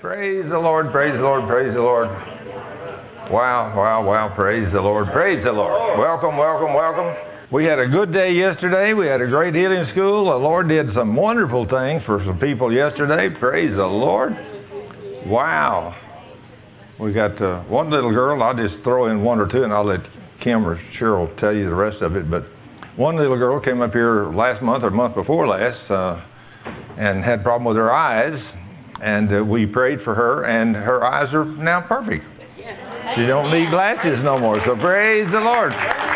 Praise the Lord, praise the Lord, praise the Lord. Wow, wow, wow, praise the Lord, praise the Lord. Welcome, welcome, welcome. We had a good day yesterday. We had a great healing school. The Lord did some wonderful things for some people yesterday. Praise the Lord. Wow. We got one little girl. I'll just throw in one or two and I'll let Kim or Cheryl tell you the rest of it. But one little girl came up here last month or month before last and had a problem with her eyes. And we prayed for her, and her eyes are now perfect. She don't need glasses no more. So praise the Lord.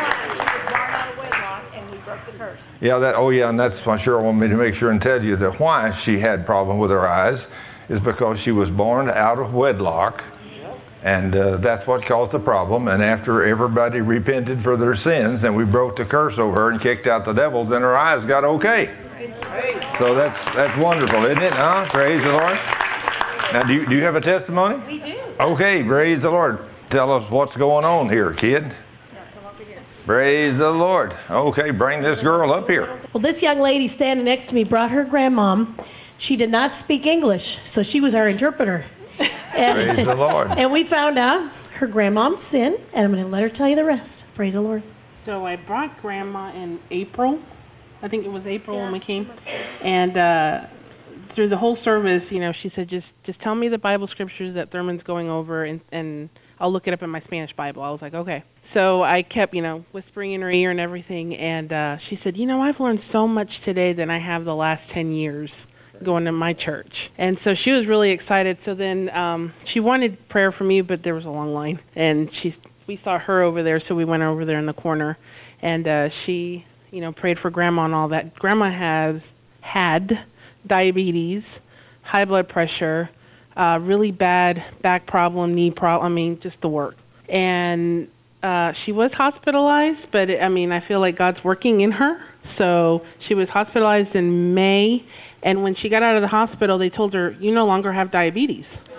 Yeah, and that's why Cheryl wanted me to make sure and tell you that why she had problem with her eyes is because she was born out of wedlock, and that's what caused the problem. And after everybody repented for their sins, and we broke the curse over her and kicked out the devil, then her eyes got okay. So that's wonderful, isn't it? Huh? Praise the Lord. Now, do you have a testimony? We do. Okay, praise the Lord. Tell us what's going on here, kid. Come up here. Praise the Lord. Okay, bring this girl up here. Well, this young lady standing next to me brought her grandmom. She did not speak English, so she was our interpreter. Praise the Lord. And we found out her grandmom's sin, and I'm going to let her tell you the rest. Praise the Lord. So I brought Grandma in April. I think it was April when we came. And through the whole service, she said, just tell me the Bible scriptures that Thurman's going over, and I'll look it up in my Spanish Bible. I was like, okay. So I kept, whispering in her ear and everything, and she said, I've learned so much today than I have the last 10 years going to my church. And so she was really excited. So then she wanted prayer from me, but there was a long line. And we saw her over there, so we went over there in the corner, and she prayed for Grandma and all that. Grandma had diabetes, high blood pressure, really bad back problem, knee problem, just the work. And she was hospitalized, but I feel like God's working in her. So she was hospitalized in May, and when she got out of the hospital, they told her, you no longer have diabetes.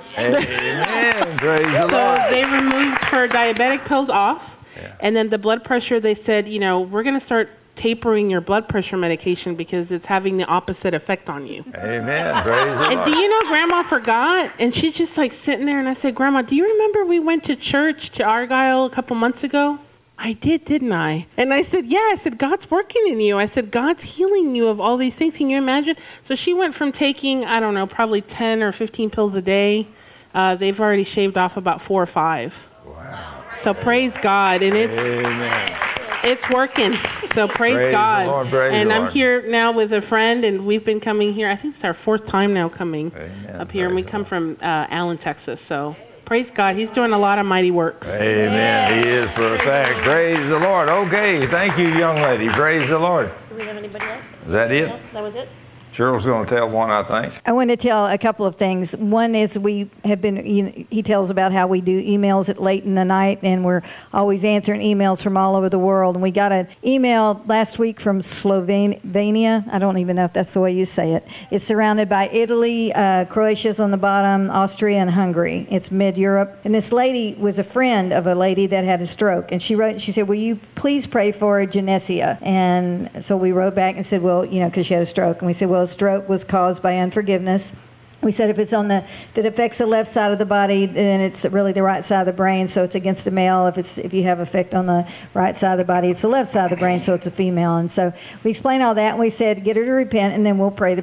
Amen. Praise the Lord. So they removed her diabetic pills off, and then the blood pressure, they said, we're going to start tapering your blood pressure medication because it's having the opposite effect on you. Amen. Praise the Lord. And do you know Grandma forgot? And she's just like sitting there, and I said, Grandma, do you remember we went to church to Argyle a couple months ago? I did, didn't I? And I said, yeah. I said, God's working in you. I said, God's healing you of all these things. Can you imagine? So she went from taking, I don't know, probably 10 or 15 pills a day. They've already shaved off about 4 or 5. Wow. So praise God. And Amen. It's working. So praise God. The Lord, praise and the I'm Lord. here now with a friend, and we've been coming here. I think it's our 4th time now coming up here, and we come from Allen, Texas. So praise God. He's doing a lot of mighty work. Amen. He is for a fact. Praise the Lord. Okay. Thank you, young lady. Praise the Lord. Do we have anybody else? Is that it? No, that was it? Cheryl's going to tell one, I think. I want to tell a couple of things. One is we have been, he tells about how we do emails at late in the night, and we're always answering emails from all over the world. And we got an email last week from Slovenia. I don't even know if that's the way you say it. It's surrounded by Italy, Croatia's on the bottom, Austria, and Hungary. It's mid-Europe. And this lady was a friend of a lady that had a stroke. And she wrote, she said, will you please pray for Genesia? And so we wrote back and said, well, because she had a stroke. And we said, well, stroke was caused by unforgiveness. We said if it's that affects the left side of the body, then it's really the right side of the brain, so it's against the male. If you have effect on the right side of the body, it's the left side of the brain, so it's a female. And so we explained all that, and we said get her to repent, and then we'll pray the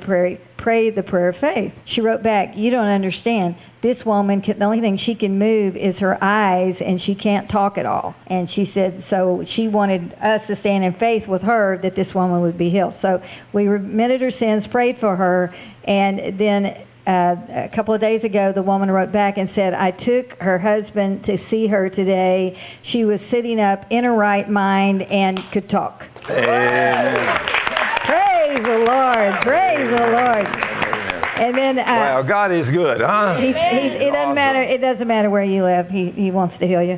prayer of faith. She wrote back, you don't understand. This woman, the only thing she can move is her eyes, and she can't talk at all. And she said, so she wanted us to stand in faith with her that this woman would be healed. So we remitted her sins, prayed for her, and then a couple of days ago, the woman wrote back and said, I took her husband to see her today. She was sitting up in her right mind and could talk. Amen. Praise the Lord. Praise the Lord. And then, wow, God is good, huh? It doesn't matter. It doesn't matter where you live. He wants to heal you.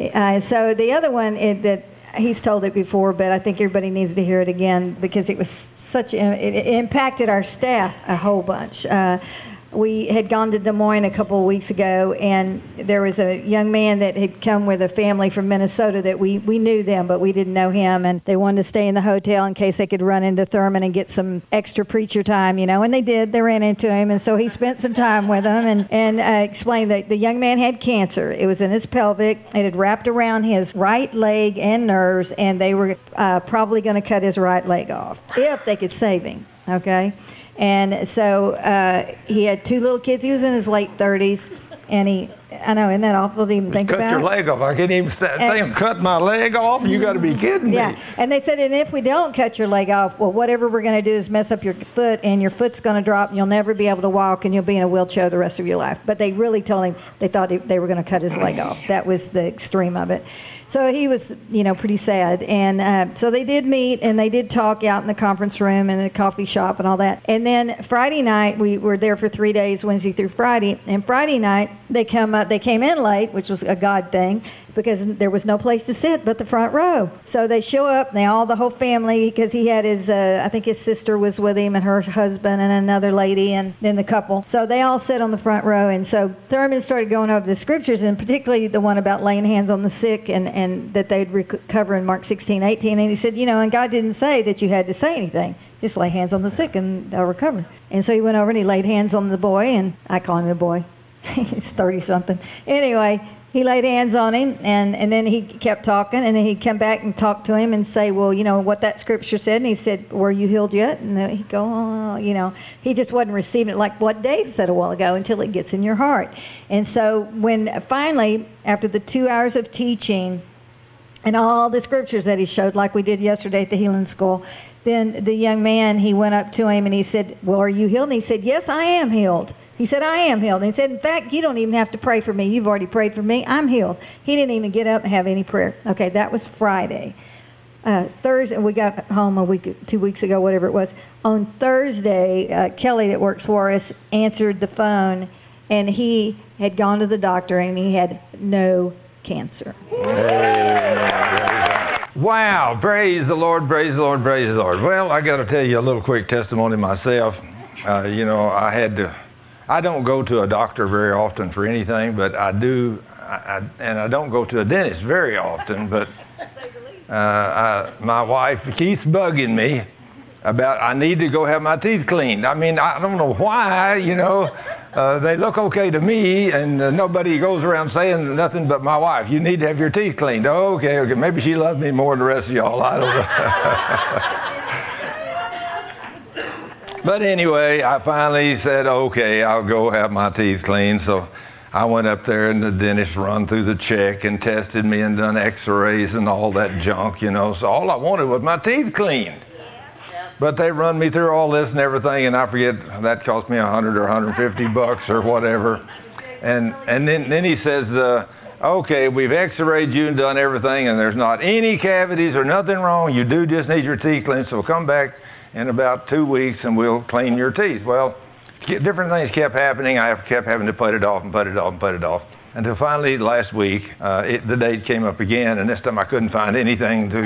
So the other one is that he's told it before, but I think everybody needs to hear it again because it was it impacted our staff a whole bunch. we had gone to Des Moines a couple of weeks ago, and there was a young man that had come with a family from Minnesota that we knew them, but we didn't know him, and they wanted to stay in the hotel in case they could run into Thurman and get some extra preacher time, you know, and they did. They ran into him, and so he spent some time with them and explained that the young man had cancer. It was in his pelvic. It had wrapped around his right leg and nerves, and they were probably going to cut his right leg off if they could save him, okay? And so he had 2 little kids. He was in his late 30s, and I know, isn't that awful to even think about? Cut your leg off. I can't even think, cut my leg off? You got to be kidding me. Yeah, and they said, and if we don't cut your leg off, well, whatever we're going to do is mess up your foot, and your foot's going to drop, and you'll never be able to walk, and you'll be in a wheelchair the rest of your life. But they really told him they thought they were going to cut his leg off. That was the extreme of it. So he was, you know, pretty sad. And so they did meet, and they did talk out in the conference room and in the coffee shop and all that. And then Friday night, we were there for 3 days, Wednesday through Friday. And Friday night, they came in late, which was a God thing, because there was no place to sit but the front row. So they show up, and the whole family, because he had his, I think his sister was with him and her husband and another lady and then the couple. So they all sit on the front row. And so Thurman started going over the scriptures, and particularly the one about laying hands on the sick and that they'd recover in Mark 16:18. And he said, you know, and God didn't say that you had to say anything. Just lay hands on the sick and they'll recover. And so he went over and he laid hands on the boy, and I call him a boy. He's 30-something. Anyway, he laid hands on him, and then he kept talking, and then he'd come back and talk to him and say, well, you know, what that scripture said. And he said, were you healed yet? And he'd go, oh, you know. He just wasn't receiving it like what Dave said a while ago, until it gets in your heart. And so when finally, after the 2 hours of teaching and all the scriptures that he showed, like we did yesterday at the healing school, then the young man, he went up to him and he said, well, are you healed? And he said, yes, I am healed. He said, I am healed. And he said, in fact, you don't even have to pray for me. You've already prayed for me. I'm healed. He didn't even get up and have any prayer. Okay, that was Friday. Thursday, we got home 2 weeks ago, whatever it was. On Thursday, Kelly that works for us answered the phone, and he had gone to the doctor, and he had no cancer. Wow, praise the Lord, praise the Lord, praise the Lord. Well, I got to tell you a little quick testimony myself. You know, I don't go to a doctor very often for anything, but I do, and I don't go to a dentist very often, but my wife keeps bugging me about I need to go have my teeth cleaned. I mean, I don't know why, you know. They look okay to me, and nobody goes around saying nothing but my wife. You need to have your teeth cleaned. Oh, okay. Maybe she loves me more than the rest of y'all. I don't know. But anyway, I finally said, okay, I'll go have my teeth cleaned. So I went up there, and the dentist run through the check and tested me and done x-rays and all that junk, you know. So all I wanted was my teeth cleaned. But they run me through all this and everything, and I forget, that cost me $100 or $150 or whatever. And then he says, okay, we've x-rayed you and done everything, and there's not any cavities or nothing wrong. You do just need your teeth cleaned, so come back in about 2 weeks and we'll clean your teeth. Well, different things kept happening. I kept having to put it off and put it off and put it off. Until finally last week, the date came up again, and this time I couldn't find anything to...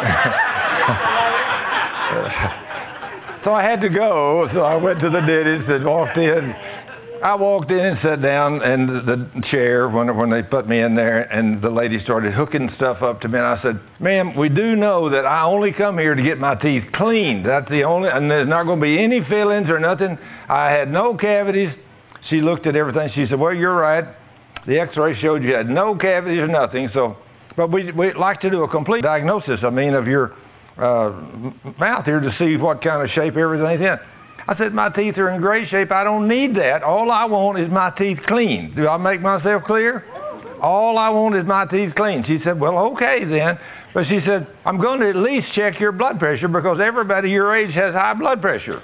So I had to go, so I went to the dentist and walked in. I walked in and sat down in the chair when they put me in there, and the lady started hooking stuff up to me, and I said, ma'am, we do know that I only come here to get my teeth cleaned. That's the only, and there's not going to be any fillings or nothing. I had no cavities. She looked at everything. She said, well, you're right. The x-ray showed you had no cavities or nothing, so, but we'd like to do a complete diagnosis, of your mouth here to see what kind of shape everything's in. I said, my teeth are in great shape. I don't need that. All I want is my teeth clean. Do I make myself clear? All I want is my teeth clean. She said, well, okay then. But she said, I'm going to at least check your blood pressure because everybody your age has high blood pressure.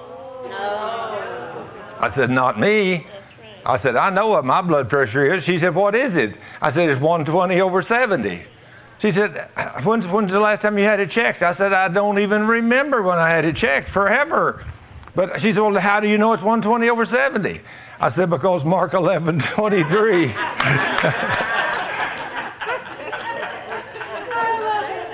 I said, not me. I said, I know what my blood pressure is. She said, what is it? I said, it's 120/70. She said, when's the last time you had it checked? I said, I don't even remember when I had it checked, forever. But she said, well, how do you know it's 120/70? I said, because Mark 11:23.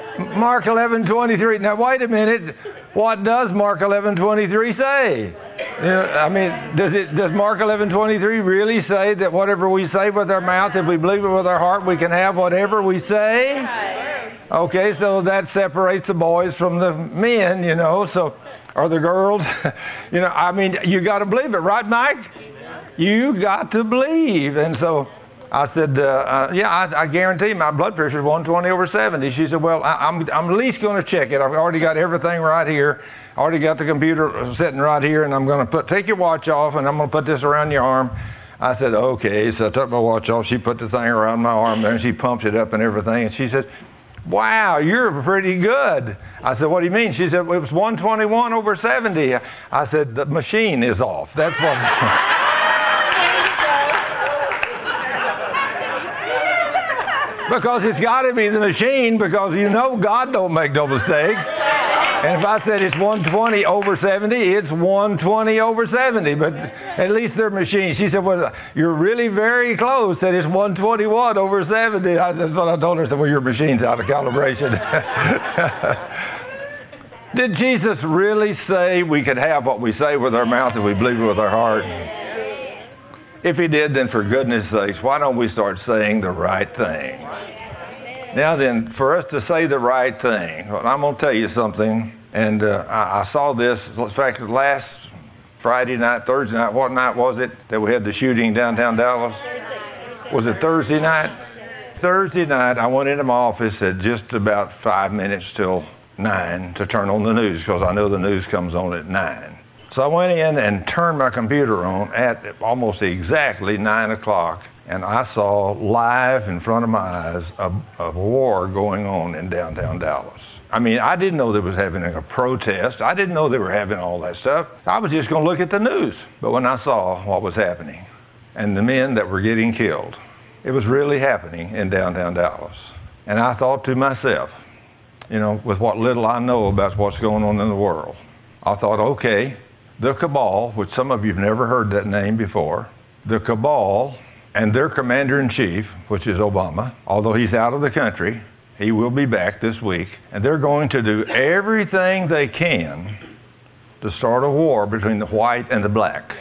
Mark 11:23. Now, wait a minute. What does Mark 11:23 say? I mean, does Mark 11:23 really say that whatever we say with our mouth, if we believe it with our heart, we can have whatever we say? Okay, so that separates the boys from the men, so, or the girls. I mean, you got to believe it, right, Mike? You got to believe. And so I said, I guarantee my blood pressure is 120/70. She said, well, I'm at least going to check it. I've already got everything right here. I already got the computer sitting right here, and I'm going to take your watch off, and I'm going to put this around your arm. I said, okay. So I took my watch off. She put the thing around my arm there, and she pumped it up and everything. And she said, wow, you're pretty good. I said, what do you mean? She said, it was 121/70. I said, the machine is off. That's what. Because it's got to be the machine, because God don't make no mistakes. And if I said it's 120/70, it's 120/70. But at least they're machines. She said, well, you're really very close. Said it's 121/70. That's what I told her. I said, well, your machine's out of calibration. Did Jesus really say we could have what we say with our mouth if we believe it with our heart? If he did, then for goodness sakes, why don't we start saying the right thing? Now then, for us to say the right thing, well, I'm going to tell you something, and I saw this, in fact, last Friday night, Thursday night, what night was it that we had the shooting downtown Dallas? Was it Thursday night? Thursday night, I went into my office at just about 5 minutes till 9 to turn on the news, because I know the news comes on at 9. So I went in and turned my computer on at almost exactly 9 o'clock, and I saw live in front of my eyes a war going on in downtown Dallas. I mean, I didn't know they was having a protest. I didn't know they were having all that stuff. I was just going to look at the news. But when I saw what was happening and the men that were getting killed, it was really happening in downtown Dallas. And I thought to myself, with what little I know about what's going on in the world, I thought, okay, the cabal, which some of you have never heard that name before, the cabal and their commander-in-chief, which is Obama, although he's out of the country, he will be back this week, and they're going to do everything they can to start a war between the white and the black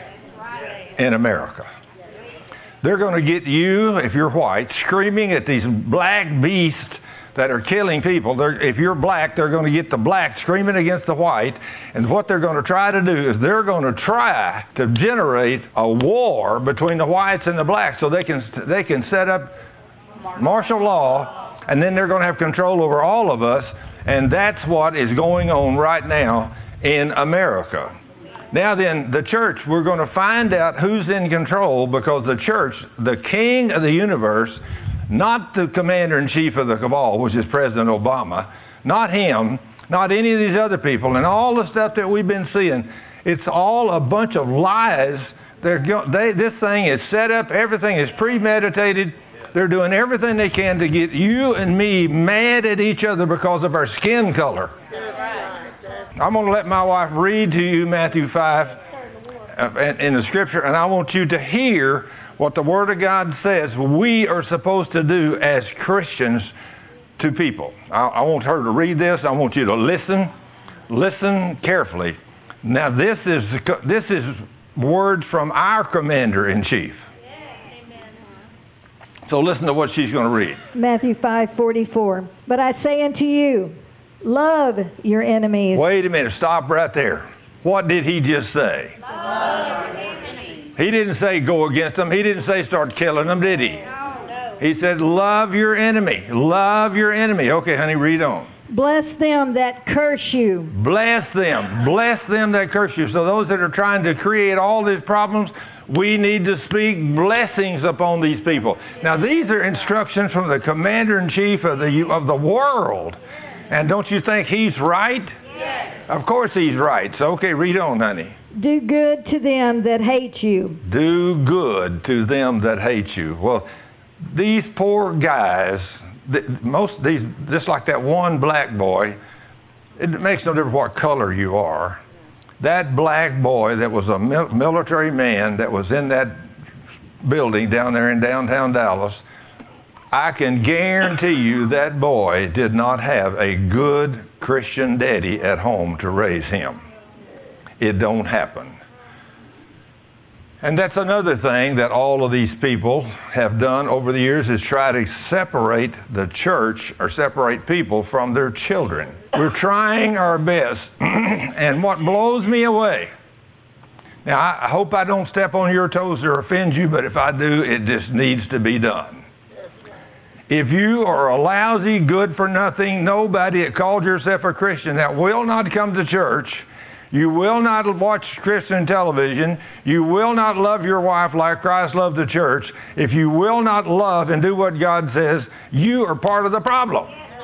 in America. They're going to get you, if you're white, screaming at these black beasts that are killing people. If you're black, they're going to get the black screaming against the white. And what they're going to try to do is they're going to try to generate a war between the whites and the blacks so they can set up martial law, and then they're going to have control over all of us. And that's what is going on right now in America. Now then, the church, we're going to find out who's in control, because the church, the king of the universe, not the commander-in-chief of the cabal, which is President Obama, not him, not any of these other people, and all the stuff that we've been seeing, it's all a bunch of lies. This thing is set up, everything is premeditated. They're doing everything they can to get you and me mad at each other because of our skin color. I'm going to let my wife read to you Matthew 5 in the scripture, and I want you to hear what the Word of God says we are supposed to do as Christians to people. I want her to read this. I want you to listen carefully. Now this is word from our commander-in-chief. So listen to what she's going to read. Matthew 5:44. But I say unto you, love your enemies. Wait a minute. Stop right there. What did he just say? Love your enemies. He didn't say go against them. He didn't say start killing them, did he? No. He said love your enemy. Love your enemy. Okay, honey, read on. Bless them that curse you. Bless them. Bless them that curse you. So those that are trying to create all these problems, we need to speak blessings upon these people. Now, these are instructions from the commander-in-chief of the world. And don't you think he's right? Yes. Of course he's right. So, okay, read on, honey. Do good to them that hate you. Do good to them that hate you. Well, these poor guys, just like that one black boy, it makes no difference what color you are. That black boy that was a military man that was in that building down there in downtown Dallas, I can guarantee you that boy did not have a good Christian daddy at home to raise him. It don't happen. And that's another thing that all of these people have done over the years is try to separate the church or separate people from their children. We're trying our best. And what blows me away, now I hope I don't step on your toes or offend you, but if I do, it just needs to be done. If you are a lousy, good-for-nothing, nobody that called yourself a Christian that will not come to church, you will not watch Christian television, you will not love your wife like Christ loved the church, if you will not love and do what God says, you are part of the problem.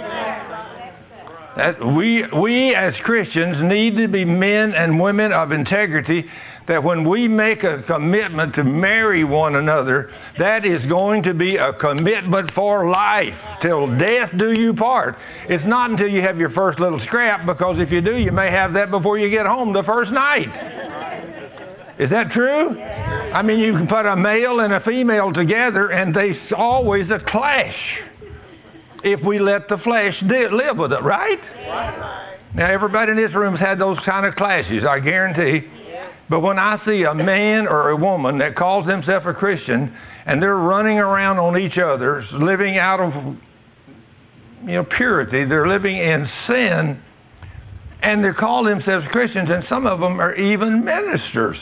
We as Christians need to be men and women of integrity, that when we make a commitment to marry one another, that is going to be a commitment for life, till death do you part. It's not until you have your first little scrap, because if you do, you may have that before you get home the first night. Is that true? I mean, you can put a male and a female together, and there's always a clash if we let the flesh live with it, right? Now, everybody in this room has had those kind of clashes, I guarantee. But when I see a man or a woman that calls themselves a Christian and they're running around on each other, living out of purity, they're living in sin, and they call themselves Christians, and some of them are even ministers.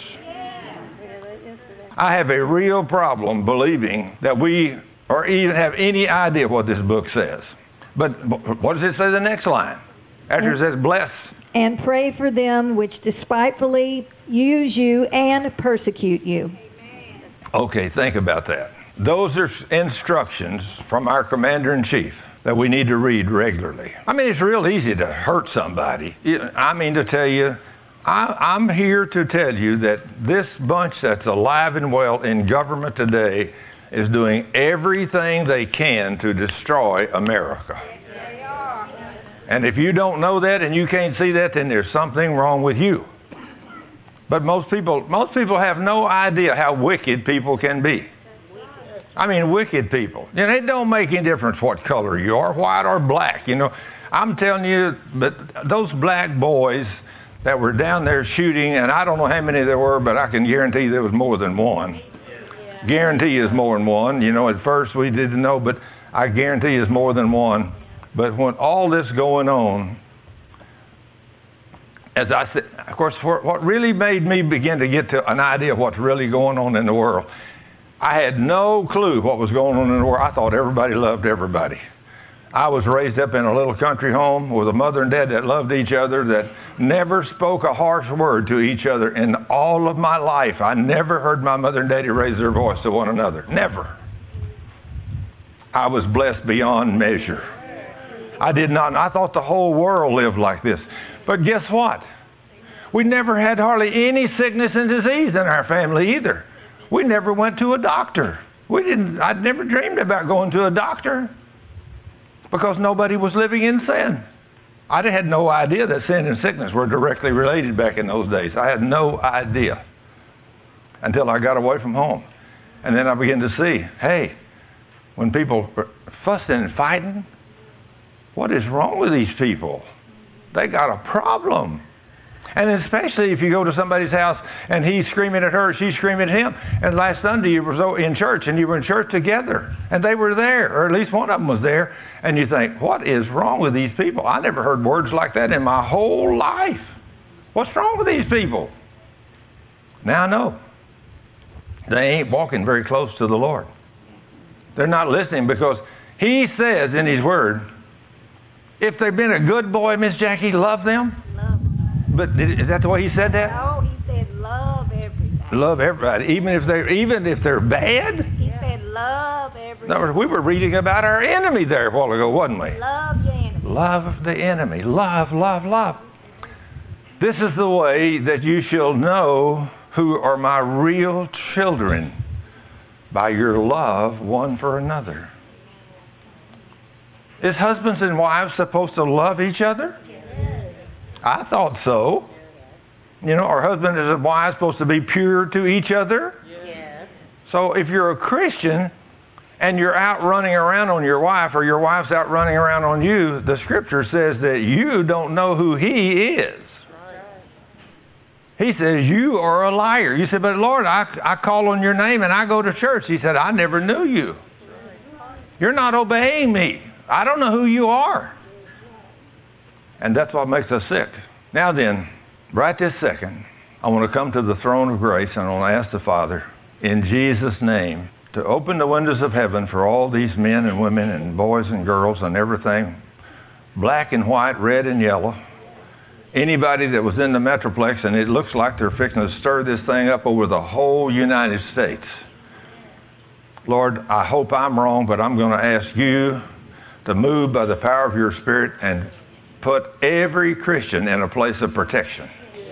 I have a real problem believing that we or even have any idea what this book says. But what does it say the next line? After it says, bless. And pray for them which despitefully use you and persecute you. Okay, think about that. Those are instructions from our Commander-in-Chief that we need to read regularly. I mean, it's real easy to hurt somebody. I mean to tell you, I'm here to tell you that this bunch that's alive and well in government today is doing everything they can to destroy America. And if you don't know that and you can't see that, then there's something wrong with you. But most people have no idea how wicked people can be. I mean, wicked people. It don't make any difference what color you are, white or black. I'm telling you, but those black boys that were down there shooting, and I don't know how many there were, but I can guarantee there was more than one. Guarantee is more than one. At first we didn't know, but I guarantee is more than one. But when all this going on, as I said, of course, what really made me begin to get to an idea of what's really going on in the world, I had no clue what was going on in the world. I thought everybody loved everybody. I was raised up in a little country home with a mother and dad that loved each other, that never spoke a harsh word to each other in all of my life. I never heard my mother and daddy raise their voice to one another. Never. I was blessed beyond measure. I thought the whole world lived like this. But guess what? We never had hardly any sickness and disease in our family either. We never went to a doctor. I'd never dreamed about going to a doctor because nobody was living in sin. I had no idea that sin and sickness were directly related back in those days. I had no idea until I got away from home. And then I began to see, hey, when people are fussing and fighting, what is wrong with these people? They got a problem. And especially if you go to somebody's house and he's screaming at her, she's screaming at him. And last Sunday you were in church and you were in church together. And they were there, or at least one of them was there. And you think, what is wrong with these people? I never heard words like that in my whole life. What's wrong with these people? Now I know. They ain't walking very close to the Lord. They're not listening because He says in His Word, if they've been a good boy, Miss Jackie, love them. Love them. But is that the way He said that? No, He said love everybody. Love everybody, even if they're bad. He said love everybody. No, we were reading about our enemy there a while ago, wasn't we? Love your enemy. Love the enemy. Love, love, love. This is the way that you shall know who are my real children, by your love one for another. Is husbands and wives supposed to love each other? Yes. I thought so. Are husband and wives supposed to be pure to each other? Yes. So if you're a Christian and you're out running around on your wife, or your wife's out running around on you, the Scripture says that you don't know who He is. He says, you are a liar. You said, but Lord, I call on your name and I go to church. He said, I never knew you. You're not obeying me. I don't know who you are. And that's what makes us sick. Now then, right this second, I want to come to the throne of grace and I want to ask the Father, in Jesus' name, to open the windows of heaven for all these men and women and boys and girls and everything, black and white, red and yellow, anybody that was in the Metroplex, and it looks like they're fixing to stir this thing up over the whole United States. Lord, I hope I'm wrong, but I'm going to ask you to move by the power of your Spirit and put every Christian in a place of protection.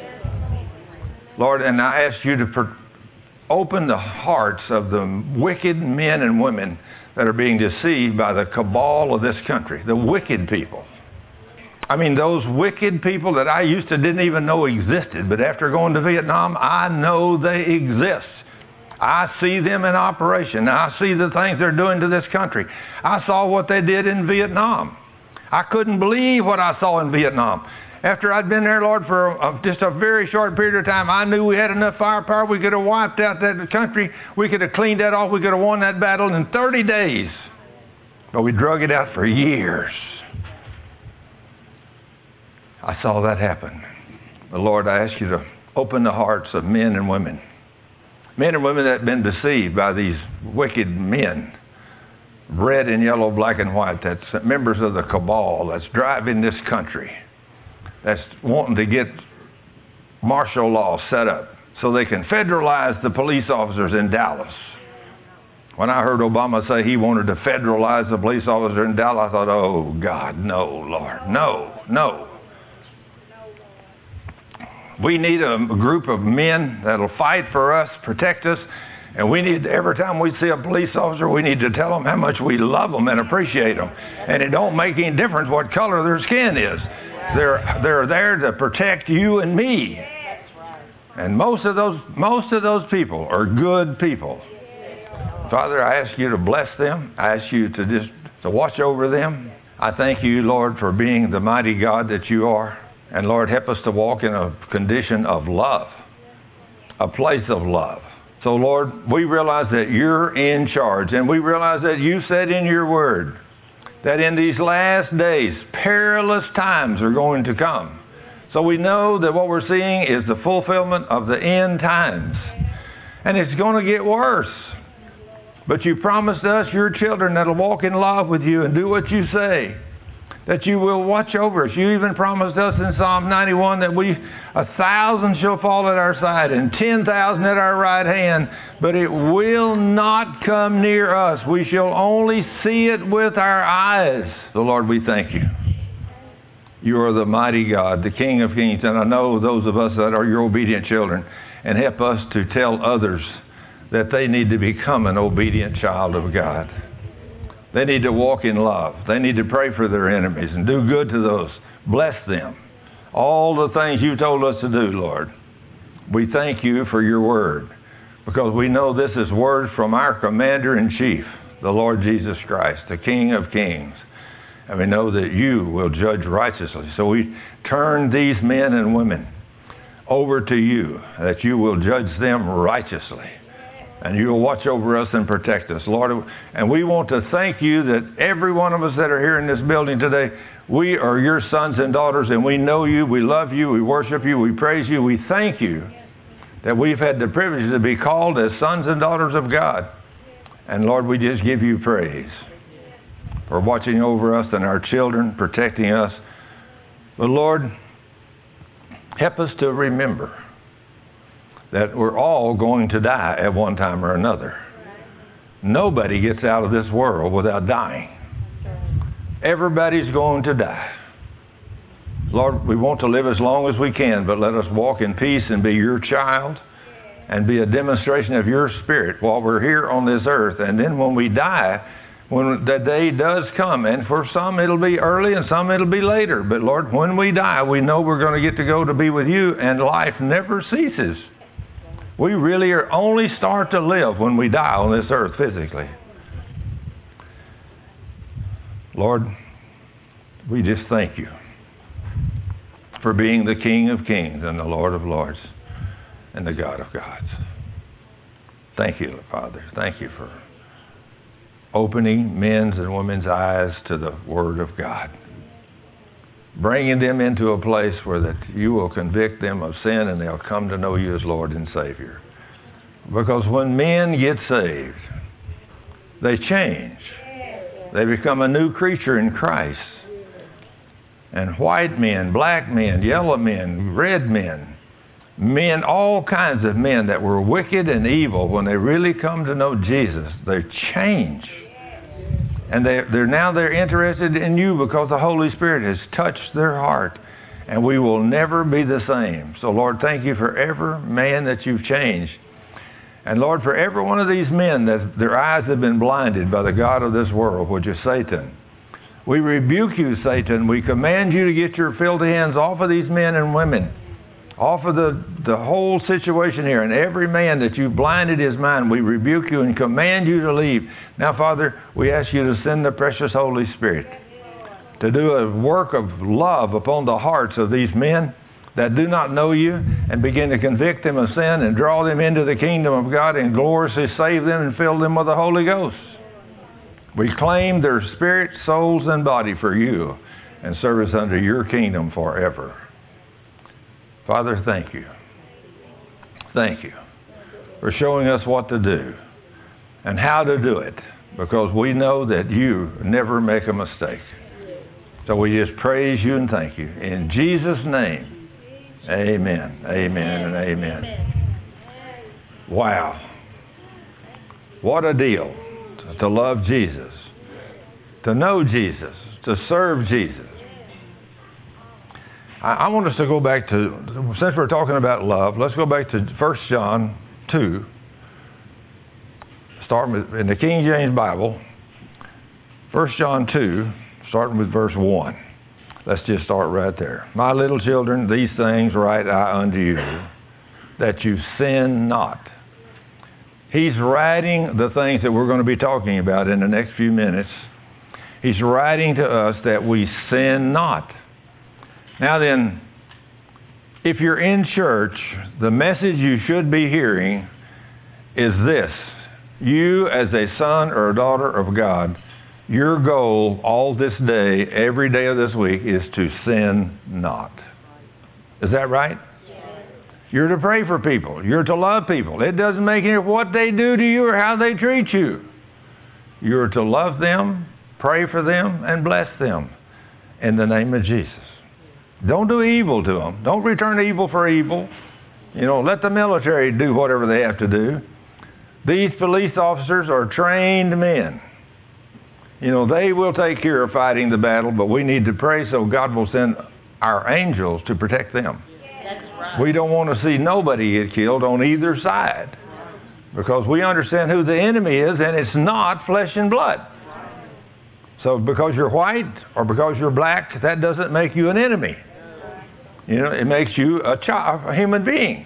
Lord, and I ask you to open the hearts of the wicked men and women that are being deceived by the cabal of this country, the wicked people. I mean, those wicked people that I used to didn't even know existed, but after going to Vietnam, I know they exist. I see them in operation. I see the things they're doing to this country. I saw what they did in Vietnam. I couldn't believe what I saw in Vietnam. After I'd been there, Lord, for just a very short period of time, I knew we had enough firepower. We could have wiped out that country. We could have cleaned that off. We could have won that battle in 30 days. But we drug it out for years. I saw that happen. But Lord, I ask you to open the hearts of men and women. Men and women that have been deceived by these wicked men. Red and yellow, black and white. That's members of the cabal that's driving this country. That's wanting to get martial law set up so they can federalize the police officers in Dallas. When I heard Obama say he wanted to federalize the police officer in Dallas, I thought, oh, God, no, Lord, no. We need a group of men that'll fight for us, protect us, and we need, every time we see a police officer, we need to tell them how much we love them and appreciate them. And it don't make any difference what color their skin is. They're there to protect you and me. And most of those people are good people. Father, I ask you to bless them. I ask you to watch over them. I thank you, Lord, for being the mighty God that you are. And Lord, help us to walk in a condition of love, a place of love. So Lord, we realize that you're in charge, and we realize that you said in your word that in these last days, perilous times are going to come. So we know that what we're seeing is the fulfillment of the end times. And it's going to get worse. But you promised us, your children, that'll walk in love with you and do what you say, that you will watch over us. You even promised us in Psalm 91 that 1,000 shall fall at our side and 10,000 at our right hand, but it will not come near us. We shall only see it with our eyes. So Lord, we thank you. You are the mighty God, the King of kings, and I know those of us that are your obedient children, and help us to tell others that they need to become an obedient child of God. They need to walk in love. They need to pray for their enemies and do good to those. Bless them. All the things you told us to do, Lord. We thank you for your word, because we know this is words from our Commander-in-Chief, the Lord Jesus Christ, the King of kings. And we know that you will judge righteously. So we turn these men and women over to you, that you will judge them righteously. And you'll watch over us and protect us, Lord. And we want to thank you that every one of us that are here in this building today, we are your sons and daughters, and we know you, we love you, we worship you, we praise you, we thank you that we've had the privilege to be called as sons and daughters of God. And Lord, we just give you praise for watching over us and our children, protecting us. But Lord, help us to remember that we're all going to die at one time or another. Nobody gets out of this world without dying. Everybody's going to die. Lord, we want to live as long as we can, but let us walk in peace and be your child and be a demonstration of your Spirit while we're here on this earth. And then when we die, when the day does come, and for some it'll be early and some it'll be later, but Lord, when we die, we know we're going to get to go to be with you, and life never ceases. We really only start to live when we die on this earth physically. Lord, we just thank you for being the King of kings and the Lord of lords. and the God of gods. Thank you, Father. Thank you for opening men's and women's eyes to the Word of God. Bringing them into a place where that you will convict them of sin and they'll come to know you as Lord and Savior. Because when men get saved, they change. They become a new creature in Christ. And white men, black men, yellow men, red men, all kinds of men that were wicked and evil, when they really come to know Jesus, they change. And they're interested in you because the Holy Spirit has touched their heart. And we will never be the same. So Lord, thank you for every man that you've changed. And Lord, for every one of these men that their eyes have been blinded by the god of this world, which is Satan, we rebuke you, Satan. We command you to get your filthy hands off of these men and women, off of the whole situation here. And every man that you've blinded his mind, we rebuke you and command you to leave. Now, Father, we ask you to send the precious Holy Spirit to do a work of love upon the hearts of these men that do not know you, and begin to convict them of sin and draw them into the kingdom of God and gloriously save them and fill them with the Holy Ghost. We claim their spirit, souls, and body for you and service under your kingdom forever. Father, thank you. Thank you for showing us what to do and how to do it, because we know that you never make a mistake. So we just praise you and thank you. In Jesus' name, amen, amen, and amen. Wow. What a deal to love Jesus, to know Jesus, to serve Jesus. I want us to go back to, since we're talking about love, let's go back to 1 John 2. Starting with, in the King James Bible, 1 John 2, starting with verse 1. Let's just start right there. My little children, these things write I unto you, that you sin not. He's writing the things that we're going to be talking about in the next few minutes. He's writing to us that we sin not. Now then, if you're in church, the message you should be hearing is this. You, as a son or a daughter of God, your goal all this day, every day of this week, is to sin not. Is that right? Yes. You're to pray for people. You're to love people. It doesn't make any what they do to you or how they treat you. You're to love them, pray for them, and bless them in the name of Jesus. Don't do evil to them. Don't return evil for evil. Let the military do whatever they have to do. These police officers are trained men. They will take care of fighting the battle, but we need to pray so God will send our angels to protect them. That's right. We don't want to see nobody get killed on either side, because we understand who the enemy is, and it's not flesh and blood. So because you're white or because you're black, that doesn't make you an enemy. It makes you a human being.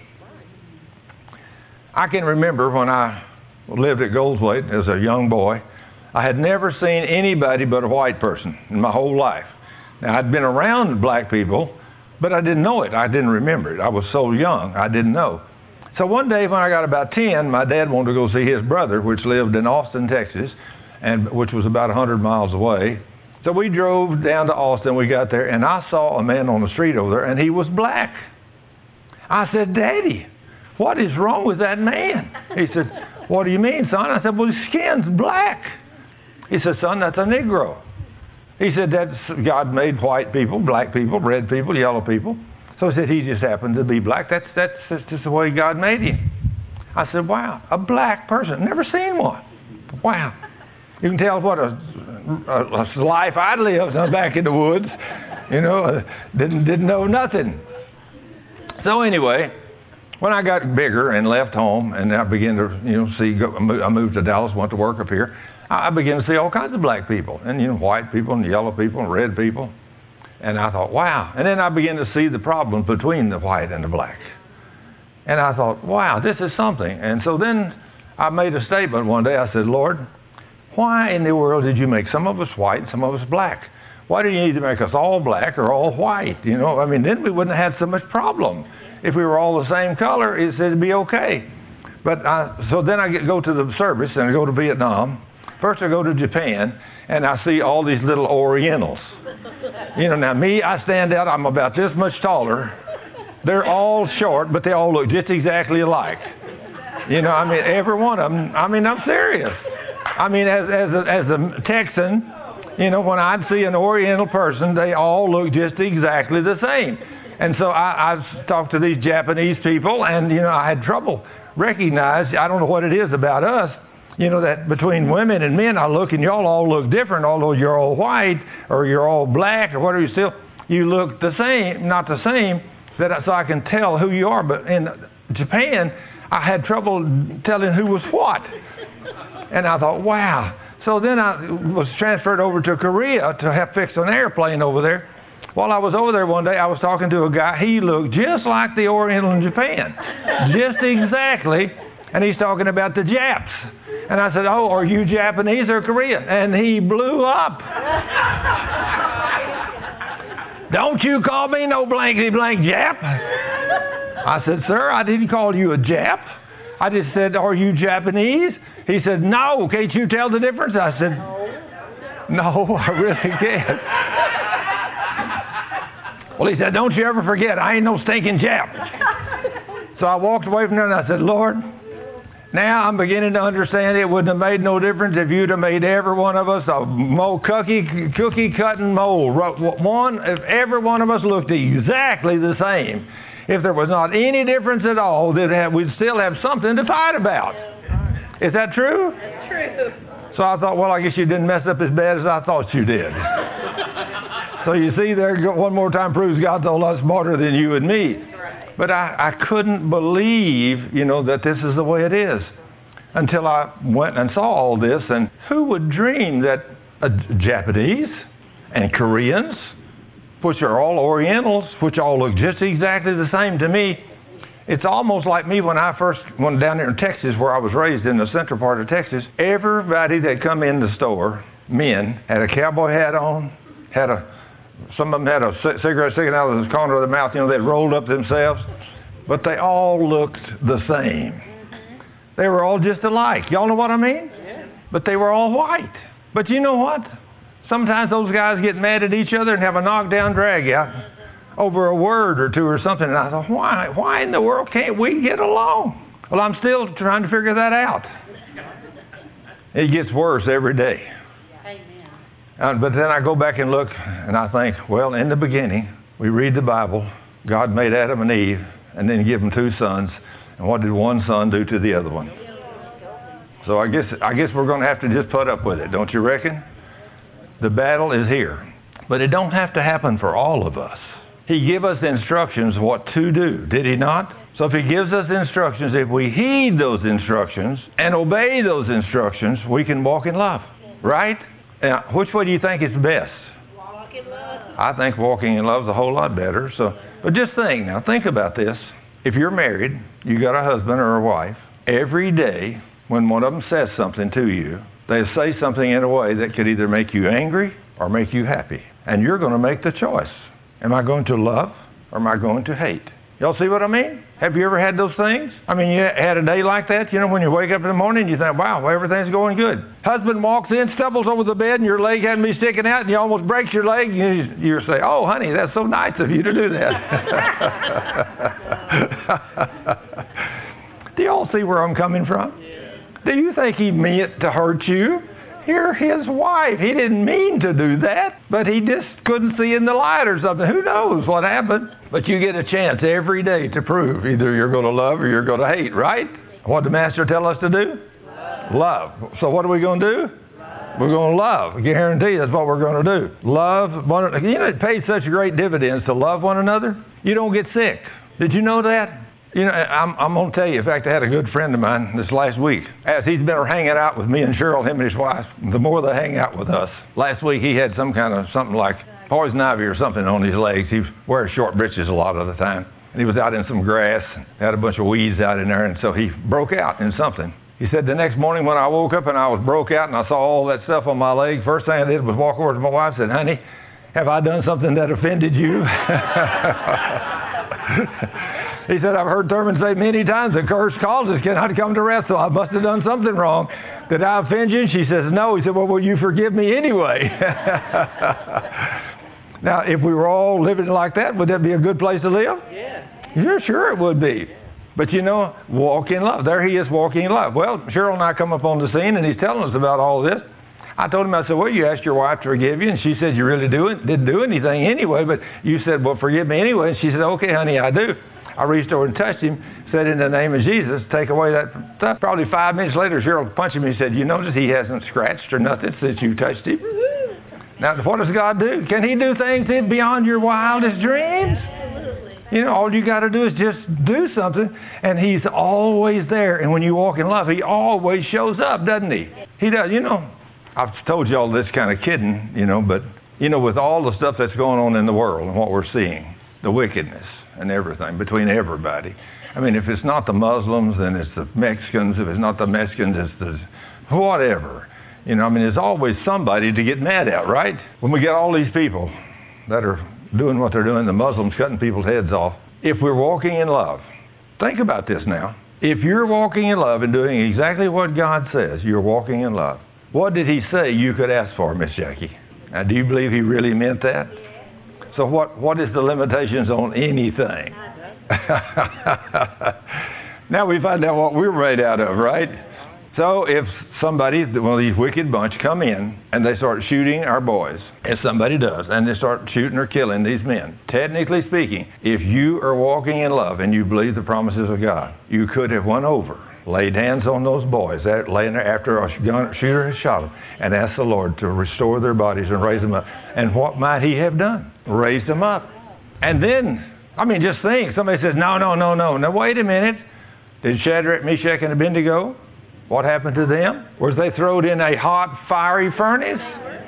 I can remember when I lived at Goldthwaite as a young boy, I had never seen anybody but a white person in my whole life. Now, I'd been around black people, but I didn't know it. I didn't remember it. I was so young, I didn't know. So one day when I got about 10, my dad wanted to go see his brother, which lived in Austin, Texas, and which was about 100 miles away. So we drove down to Austin. We got there, and I saw a man on the street over there, and he was black. I said, Daddy, what is wrong with that man? He said, what do you mean, son? I said, well, his skin's black. He said, son, that's a Negro. He said, God made white people, black people, red people, yellow people. So he said, he just happened to be black. That's just the way God made him. I said, wow, a black person. Never seen one. Wow. You can tell what a life I lived back in the woods. Didn't know nothing. So anyway, when I got bigger and left home, and I began to, I moved to Dallas, went to work up here, I began to see all kinds of black people, and white people, and yellow people, and red people. And I thought, wow. And then I began to see the problem between the white and the black. And I thought, wow, this is something. And so then I made a statement one day. I said, Lord, why in the world did you make some of us white and some of us black? Why do you need to make us all black or all white? You know, I mean, then we wouldn't have had so much problem. If we were all the same color, it'd be okay. But so then I go to the service and I go to Vietnam. First I go to Japan and I see all these little Orientals. You know, now me, I stand out, I'm about this much taller. They're all short, but they all look just exactly alike. You know, I mean, every one of them, I mean, I'm serious. I mean, as a Texan, you know, when I'd see an Oriental person, they all look just exactly the same. And so I've talked to these Japanese people, and, you know, I had trouble recognizing, I don't know what it is about us, you know, that between women and men, I look and y'all all look different, although you're all white or you're all black or whatever, you look the same, not the same, so I can tell who you are. But in Japan, I had trouble telling who was what. And I thought, wow. So then I was transferred over to Korea to help fix an airplane over there. While I was over there one day, I was talking to a guy. He looked just like the Oriental in Japan. Just exactly. And he's talking about the Japs. And I said, oh, are you Japanese or Korean? And he blew up. Don't you call me no blankety blank Jap. I said, sir, I didn't call you a Jap. I just said, are you Japanese? He said, no. Can't you tell the difference? I said, no, I really can't. Well, he said, don't you ever forget, I ain't no stinking Jap. So I walked away from there and I said, Lord, now I'm beginning to understand it wouldn't have made no difference if you'd have made every one of us a cookie-cutting mold. If every one of us looked exactly the same, if there was not any difference at all, we'd still have something to fight about. Is that true? That's true. So I thought, well, I guess you didn't mess up as bad as I thought you did. So you see there, one more time proves God's a lot smarter than you and me. But I couldn't believe, you know, that this is the way it is until I went and saw all this. And who would dream that Japanese and Koreans, which are all Orientals, which all look just exactly the same to me, it's almost like me when I first went down there in Texas, where I was raised in the central part of Texas. Everybody that come in the store, men, had a cowboy hat on, some of them had a cigarette sticking out of the corner of their mouth. You know, they'd rolled up themselves. But they all looked the same. They were all just alike. Y'all know what I mean? Yeah. But they were all white. But you know what? Sometimes those guys get mad at each other and have a knockdown drag out over a word or two or something. And I thought, why in the world can't we get along? Well, I'm still trying to figure that out. It gets worse every day. But then I go back and look, and I think, well, in the beginning, we read the Bible. God made Adam and Eve, and then give them two sons. And what did one son do to the other one? So I guess we're going to have to just put up with it, don't you reckon? The battle is here. But it don't have to happen for all of us. He gave us instructions what to do, did he not? So if he gives us instructions, if we heed those instructions and obey those instructions, we can walk in love, right? Now, which way do you think is best? Walk in love. I think walking in love is a whole lot better. But just think about this. If you're married, you got a husband or a wife, every day when one of them says something to you, they say something in a way that could either make you angry or make you happy. And you're going to make the choice. Am I going to love or am I going to hate? Y'all see what I mean? Have you ever had those things? I mean, you had a day like that, you know, when you wake up in the morning, you think, wow, everything's going good. Husband walks in, stumbles over the bed, and your leg hadn't been sticking out, and you almost breaks your leg. You say, oh, honey, that's so nice of you to do that. Do y'all see where I'm coming from? Do you think he meant to hurt you? You're his wife. He didn't mean to do that, but he just couldn't see in the light or something. Who knows what happened? But you get a chance every day to prove either you're going to love or you're going to hate, right? What did the Master tell us to do? Love. So what are we going to do? We're going to love. I guarantee that's what we're going to do. Love one another. You know, it pays such great dividends to love one another. You don't get sick. Did you know that? You know, I'm going to tell you, in fact, I had a good friend of mine this last week. As he's been hanging out with me and Cheryl, him and his wife, the more they hang out with us. Last week he had something like poison ivy or something on his legs. He wears short breeches a lot of the time. And he was out in some grass, had a bunch of weeds out in there, and so he broke out in something. He said, the next morning when I woke up and I was broke out and I saw all that stuff on my leg, first thing I did was walk over to my wife and said, honey, Have I done something that offended you? He said, I've heard Thurman say many times that cursed causes cannot come to rest, so I must have done something wrong. Did I offend you? And she says, no. He said, well, will you forgive me anyway? Now, if we were all living like that, would that be a good place to live? Yeah, sure it would be. But you know, walk in love. There he is walking in love. Well, Cheryl and I come up on the scene, and he's telling us about all this. I told him, I said, well, you asked your wife to forgive you, and she said you really didn't do anything anyway, but you said, well, forgive me anyway. And she said, okay, honey, I do. I reached over and touched him, said, in the name of Jesus, take away that stuff. Probably 5 minutes later, Cheryl punched him and said, you notice he hasn't scratched or nothing since you touched him? Now, what does God do? Can he do things beyond your wildest dreams? You know, all you got to do is just do something, and he's always there. And when you walk in love, he always shows up, doesn't he? He does. You know, I've told you all this kind of kidding, you know, but, you know, with all the stuff that's going on in the world and what we're seeing, the wickedness and everything between everybody. I mean, if it's not the Muslims, then it's the Mexicans. If it's not the Mexicans, it's the whatever. You know, I mean, there's always somebody to get mad at, right? When we get all these people that are doing what they're doing, the Muslims cutting people's heads off. If we're walking in love, think about this now. If you're walking in love and doing exactly what God says, you're walking in love. What did he say you could ask for, Miss Jackie? Now, do you believe he really meant that? So what is the limitations on anything? Now we find out what we're made out of, right? So if somebody, one of these wicked bunch, come in and they start shooting our boys, as somebody does, and they start shooting or killing these men, technically speaking, if you are walking in love and you believe the promises of God, you could have went over, laid hands on those boys, laying there after a shooter has shot them, and asked the Lord to restore their bodies and raise them up. And what might he have done? Raised them up. And then, I mean, just think, somebody says, no. Now, wait a minute. Did Shadrach, Meshach, and Abednego, what happened to them? Was they thrown in a hot, fiery furnace?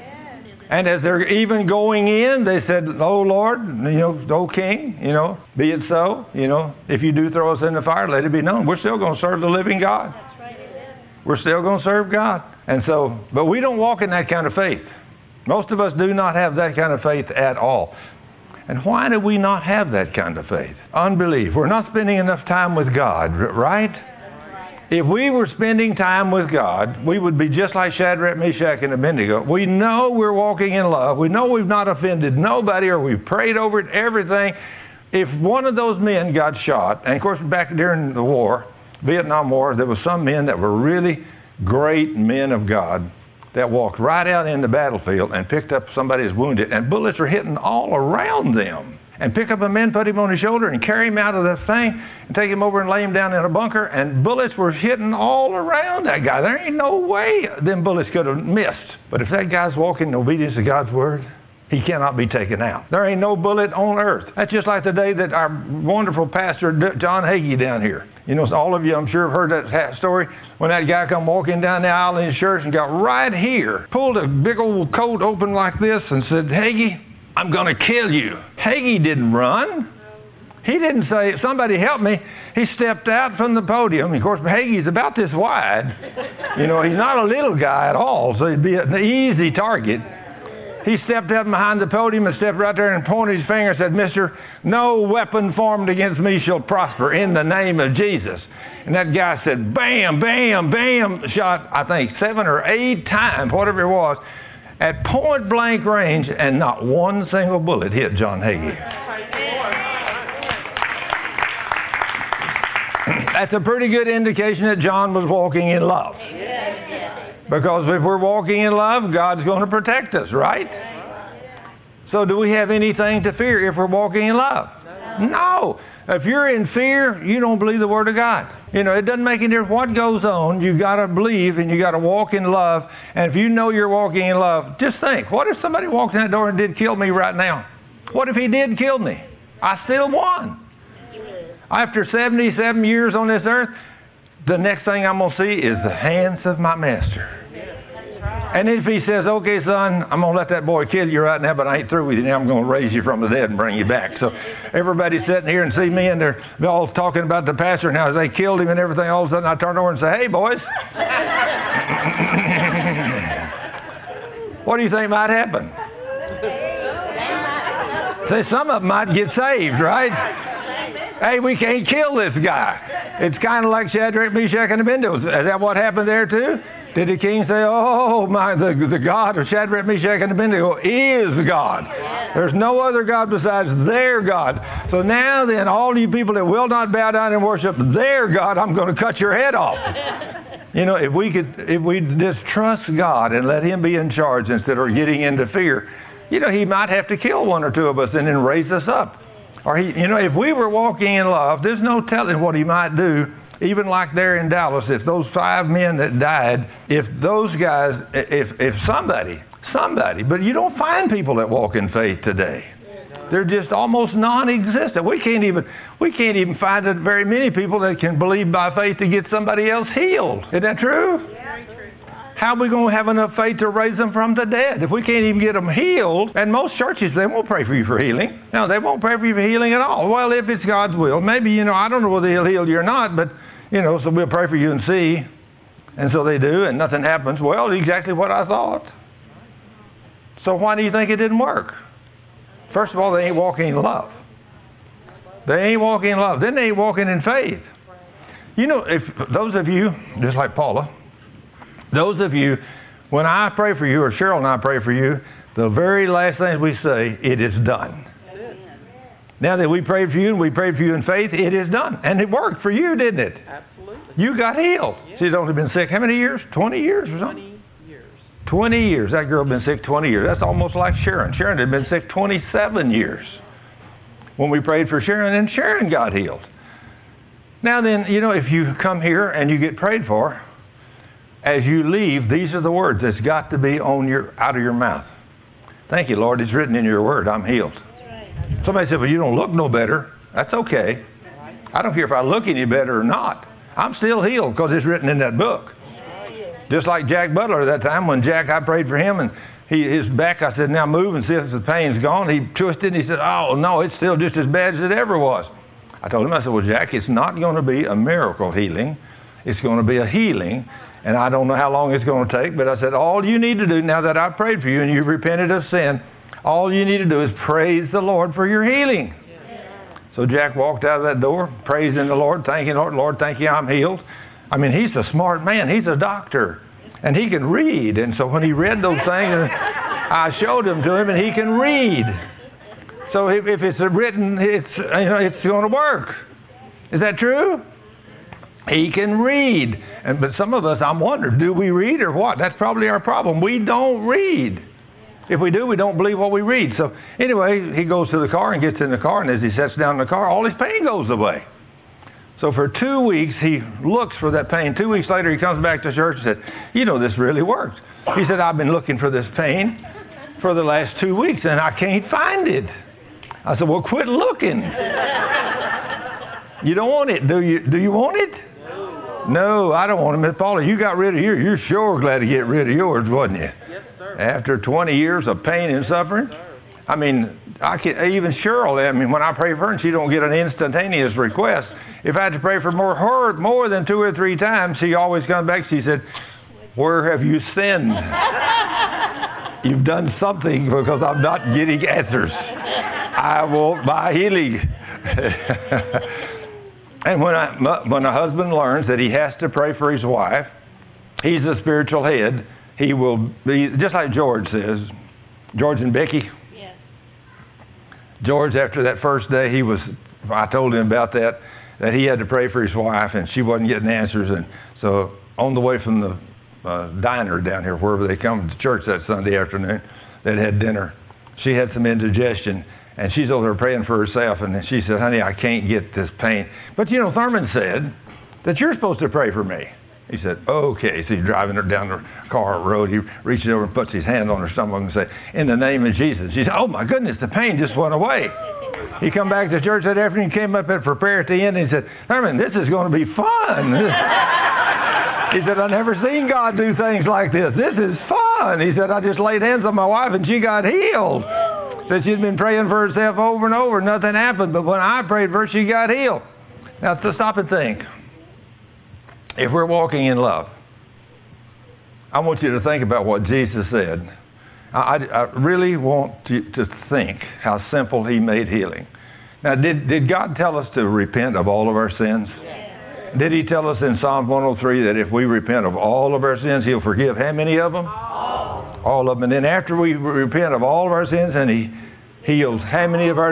And as they're even going in, they said, oh, Lord, you know, oh, King, you know, be it so. You know, if you do throw us in the fire, let it be known. We're still going to serve the living God. We're still going to serve God. And so, but we don't walk in that kind of faith. Most of us do not have that kind of faith at all. And why do we not have that kind of faith? Unbelief. We're not spending enough time with God, right? If we were spending time with God, we would be just like Shadrach, Meshach, and Abednego. We know we're walking in love. We know we've not offended nobody, or we've prayed over it, everything. If one of those men got shot, and of course back during the war, Vietnam War, there were some men that were really great men of God that walked right out in the battlefield and picked up somebody who's wounded, and bullets were hitting all around them. And pick up a man, put him on his shoulder, and carry him out of the thing, and take him over and lay him down in a bunker, and bullets were hitting all around that guy. There ain't no way them bullets could have missed. But if that guy's walking in obedience to God's word, he cannot be taken out. There ain't no bullet on earth. That's just like the day that our wonderful pastor, John Hagee, down here. You know, all of you, I'm sure, have heard that story. When that guy come walking down the aisle in his shirt and got right here, pulled a big old coat open like this and said, Hagee, I'm going to kill you. Hagee didn't run. He didn't say, somebody help me. He stepped out from the podium. Of course, Hagee's about this wide. You know, he's not a little guy at all, so he'd be an easy target. He stepped up behind the podium and stepped right there and pointed his finger and said, Mister, no weapon formed against me shall prosper in the name of Jesus. And that guy said, bam, bam, bam, shot, I think, 7 or 8 times, whatever it was, at point blank range, and not one single bullet hit John Hagee. That's a pretty good indication that John was walking in love. Because if we're walking in love, God's going to protect us, right? So do we have anything to fear if we're walking in love? No. If you're in fear, you don't believe the Word of God. You know, it doesn't make any difference what goes on. You've got to believe and you've got to walk in love. And if you know you're walking in love, just think, what if somebody walked in that door and did kill me right now? What if he did kill me? I still won. After 77 years on this earth, the next thing I'm going to see is the hands of my master. And if he says, okay, son, I'm going to let that boy kill you right now, but I ain't through with you now. I'm going to raise you from the dead and bring you back. So everybody's sitting here and see me, and they're all talking about the pastor and how they killed him and everything. All of a sudden I turn over and say, hey, boys. What do you think might happen? See, some of them might get saved, right? Hey, we can't kill this guy. It's kind of like Shadrach, Meshach, and Abednego. Is that what happened there too? Did the king say, oh, the God of Shadrach, Meshach, and Abednego is God. There's no other God besides their God. So now then, all you people that will not bow down and worship their God, I'm going to cut your head off. You know, if we just trust God and let Him be in charge instead of getting into fear, you know, He might have to kill one or two of us and then raise us up. Or if we were walking in love, there's no telling what He might do. Even like there in Dallas, if those 5 men that died, if those guys, if somebody, but you don't find people that walk in faith today. They're just almost non-existent. We can't even find very many people that can believe by faith to get somebody else healed. Isn't that true? Very true. How are we going to have enough faith to raise them from the dead if we can't even get them healed? And most churches, they won't pray for you for healing. No, they won't pray for you for healing at all. Well, if it's God's will, maybe, I don't know whether He'll heal you or not, but, so we'll pray for you and see. And so they do, and nothing happens. Well, exactly what I thought. So why do you think it didn't work? First of all, they ain't walking in love. They ain't walking in love. Then they ain't walking in faith. If those of you, just like Paula, those of you, when I pray for you, or Cheryl and I pray for you, the very last thing we say, it is done. Now that we prayed for you and we prayed for you in faith, it is done. And it worked for you, didn't it? Absolutely. You got healed. Yeah. She's only been sick how many years? 20 years or something? 20 years. 20 years. That girl been sick 20 years. That's almost like Sharon. Sharon had been sick 27 years when we prayed for Sharon, and Sharon got healed. Now then, if you come here and you get prayed for, as you leave, these are the words that's got to be out of your mouth. Thank you, Lord. It's written in your word. I'm healed. Somebody said, well, you don't look no better. That's okay. I don't care if I look any better or not. I'm still healed because it's written in that book. Just like Jack Butler that time when I prayed for him and his back, I said, now move and see if the pain's gone. He twisted and he said, oh, no, it's still just as bad as it ever was. I told him, I said, well, Jack, it's not going to be a miracle healing. It's going to be a healing. And I don't know how long it's going to take, but I said, all you need to do now that I've prayed for you and you've repented of sin, all you need to do is praise the Lord for your healing. Yeah. So Jack walked out of that door, praising the Lord, thanking the Lord. Lord, thank you, I'm healed. I mean, he's a smart man. He's a doctor. And he can read. And so when he read those things, I showed them to him, and he can read. So if it's written, it's going to work. Is that true? He can read. But some of us, I'm wondering, do we read or what? That's probably our problem. We don't read. If we do, we don't believe what we read. So anyway, he goes to the car and gets in the car, and as he sits down in the car, all his pain goes away. So for 2 weeks, he looks for that pain. 2 weeks later, he comes back to church and said, this really worked. He said, I've been looking for this pain for the last 2 weeks, and I can't find it. I said, well, quit looking. You don't want it, do you? Do you want it? No, I don't want it. Miss Paula, you got rid of yours. You're sure glad to get rid of yours, wasn't you? Yes, sir. After 20 years of pain and suffering? I mean, even Cheryl, when I pray for her and she don't get an instantaneous request, if I had to pray for more than 2 or 3 times, she always comes back, she said, where have you sinned? You've done something because I'm not getting answers. I want my healing. And when a husband learns that he has to pray for his wife, he's the spiritual head. He will be, just like George says, George and Becky. Yes. George, after that first day, I told him about that he had to pray for his wife, and she wasn't getting answers. And so on the way from the diner down here, wherever they come to church that Sunday afternoon, they'd had dinner. She had some indigestion. And she's over there praying for herself, and she said, honey, I can't get this pain. But Thurman said that you're supposed to pray for me. He said, okay. So he's driving her down the car road. He reaches over and puts his hand on her stomach and says, in the name of Jesus. She said, oh my goodness, the pain just went away. He come back to church that afternoon, came up for prayer at the end, and he said, Thurman, this is going to be fun. He said, I've never seen God do things like this. This is fun. He said, I just laid hands on my wife, and she got healed. That she'd been praying for herself over and over, nothing happened. But when I prayed for her, she got healed. Now, to stop and think. If we're walking in love, I want you to think about what Jesus said. I really want to think how simple he made healing. Now, did God tell us to repent of all of our sins? Yes. Did he tell us in Psalm 103 that if we repent of all of our sins, he'll forgive how many of them? All of them. And then after we repent of all of our sins, and he heals how many of our...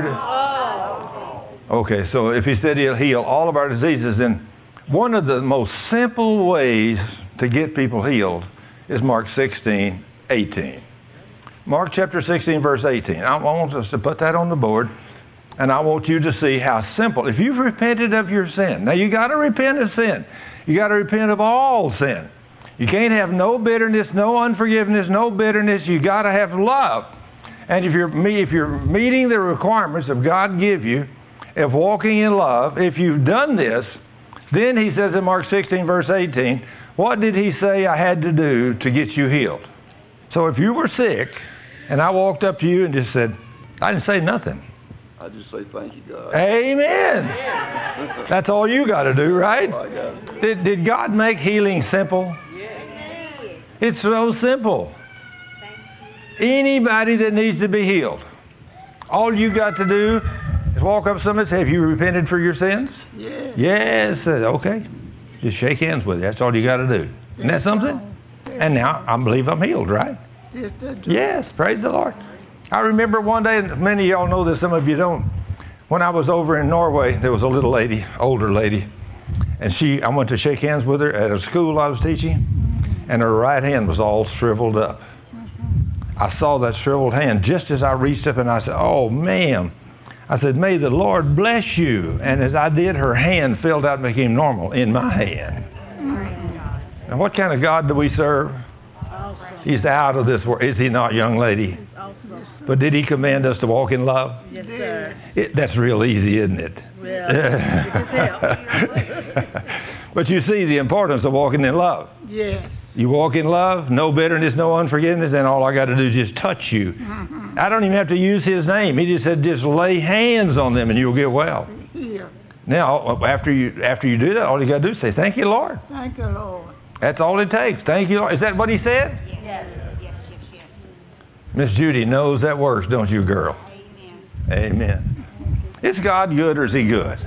Okay, so if he said he'll heal all of our diseases, then one of the most simple ways to get people healed is Mark 16:18. Mark chapter 16, verse 18. I want us to put that on the board, and I want you to see how simple. If you've repented of your sin, now you got to repent of sin. You got to repent of all sin. You can't have no bitterness, no unforgiveness, no bitterness. You got to have love. And if you're meeting the requirements of God give you, of walking in love, if you've done this, then he says in Mark 16, verse 18, what did he say I had to do to get you healed? So if you were sick, and I walked up to you and just said, I didn't say nothing. I just say thank you, God. Amen. That's all you got to do, right? Oh, I got it. Did God make healing simple? It's so simple. Anybody that needs to be healed, all you got to do is walk up to somebody and say, have you repented for your sins? Yeah. Yes. Okay. Just shake hands with you. That's all you got to do. Isn't that something? And now I believe I'm healed, right? Yes, that's Yes, praise the Lord. I remember one day, and many of y'all know this, some of you don't. When I was over in Norway, there was a little lady, older lady, and I went to shake hands with her at a school I was teaching, and her right hand was all shriveled up. I saw that shriveled hand just as I reached up, and I said, oh, ma'am. I said, may the Lord bless you. And as I did, her hand filled out and became normal in my hand. Now, what kind of God do we serve? He's out of this world. Is he not, young lady? But did he command us to walk in love? Yes, sir. That's real easy, isn't it? But you see the importance of walking in love. Yes. You walk in love, no bitterness, no unforgiveness, and all I got to do is just touch you. I don't even have to use his name. He just said, just lay hands on them and you'll get well. Here. Now, after you do that, all you got to do is say, thank you, Lord. Thank you, Lord. That's all it takes. Thank you, Lord. Is that what he said? Yes. Miss Judy knows that works, don't you, girl? Amen. Is God good or is he good?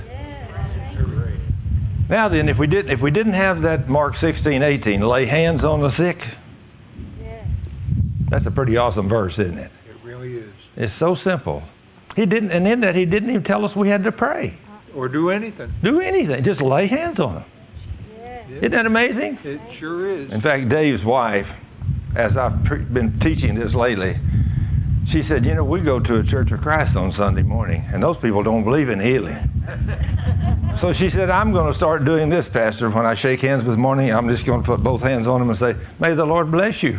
Now then, if we didn't have that Mark 16:18, lay hands on the sick, that's a pretty awesome verse, isn't it? It really is. It's so simple. He didn't even tell us we had to pray. Or do anything. Do anything. Just lay hands on them. Isn't that amazing? It sure is. In fact, Dave's wife, as I've been teaching this lately, she said, we go to a Church of Christ on Sunday morning, and those people don't believe in healing. So she said, I'm going to start doing this, Pastor. When I shake hands this morning, I'm just going to put both hands on them and say, may the Lord bless you.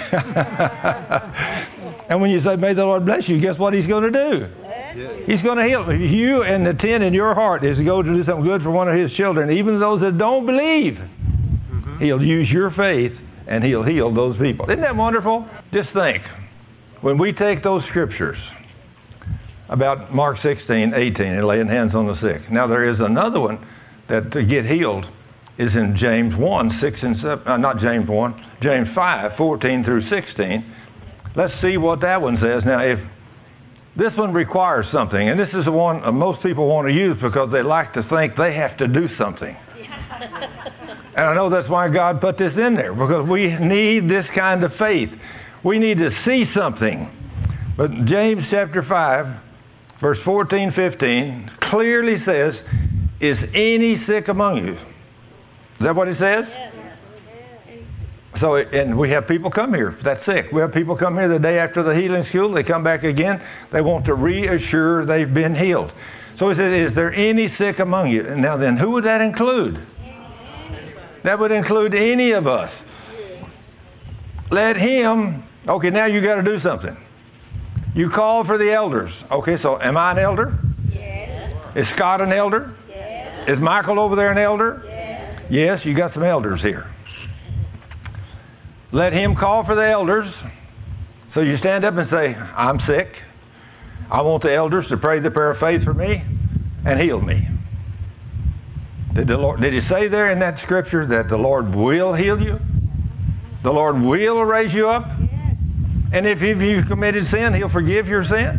And when you say, may the Lord bless you, guess what he's going to do? He's going to heal you, and the 10 in your heart is to go to do something good for one of his children, even those that don't believe. He'll use your faith, and he'll heal those people. Isn't that wonderful? Just think, when we take those scriptures about Mark 16:18 and laying hands on the sick. Now there is another one that to get healed is in James 1, 6 and 7, not James 1, James 5, 14 through 16. Let's see what that one says. Now if this one requires something, and this is the one most people want to use because they like to think they have to do something. And I know that's why God put this in there, because we need this kind of faith. We need to see something. But James chapter 5, verse 14, 15, clearly says, is any sick among you? Is that what it says? So, and we have people come here that's sick. We have people come here the day after the healing school. They come back again. They want to reassure they've been healed. So he says, is there any sick among you? And now then, who would that include? That would include any of us. Let him, okay, now you got to do something. You call for the elders. Okay, so am I an elder? Yes. Is Scott an elder? Yes. Is Michael over there an elder? Yes. Yes, you got some elders here. Let him call for the elders. So you stand up and say, I'm sick. I want the elders to pray the prayer of faith for me and heal me. Did he say there in that scripture that the Lord will heal you? The Lord will raise you up? And if you've committed sin, He'll forgive your sin.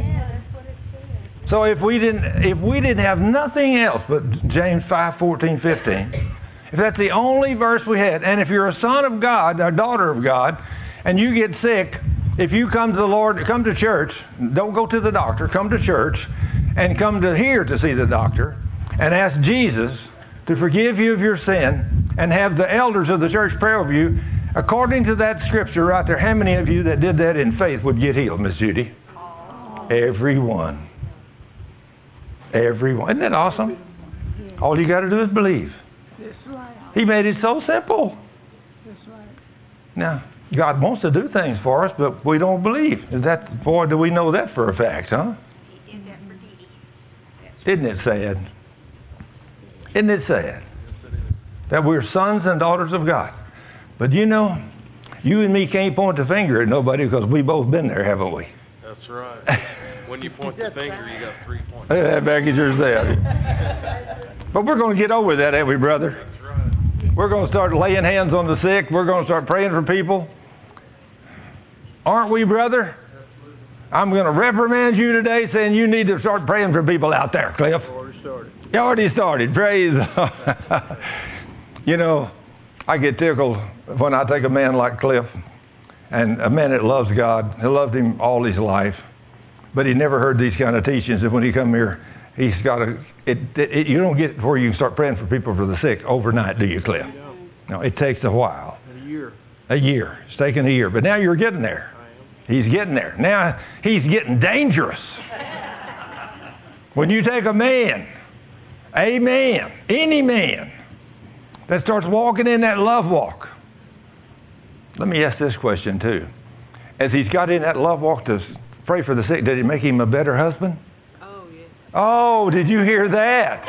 So if we didn't have nothing else but James 5:14-15, if that's the only verse we had, and if you're a son of God, a daughter of God, and you get sick, if you come to the Lord, come to church, don't go to the doctor, come to church, and come to here to see the doctor, and ask Jesus to forgive you of your sin, and have the elders of the church pray over you, according to that scripture right there, how many of you that did that in faith would get healed, Miss Judy? Everyone. Everyone. Isn't that awesome? All you got to do is believe. That's right. He made it so simple. That's right. Now, God wants to do things for us, but we don't believe. Is that, boy, do we know that for a fact, huh? Isn't it sad? Isn't it sad that we're sons and daughters of God? But you know, you and me can't point the finger at nobody because we both been there, haven't we? That's right. When you point the finger, you got 3 points. That back is yours there. But we're going to get over that, ain't we, brother? That's right. We're going to start laying hands on the sick. We're going to start praying for people. Aren't we, brother? I'm going to reprimand you today saying you need to start praying for people out there, Cliff. Already started. You already started. Praise. You know, I get tickled when I take a man like Cliff, and a man that loves God. He loved Him all his life, but he never heard these kind of teachings. And when he come here, he's got to. You don't get where you can start praying for people for the sick overnight, do you, Cliff? No, it takes a while. A year. A year. It's taking a year, but now you're getting there. He's getting there. Now he's getting dangerous. When you take a man, any man, that starts walking in that love walk. Let me ask this question too. As he's got in that love walk to pray for the sick, did it make him a better husband? Oh, yes. Oh, did you hear that?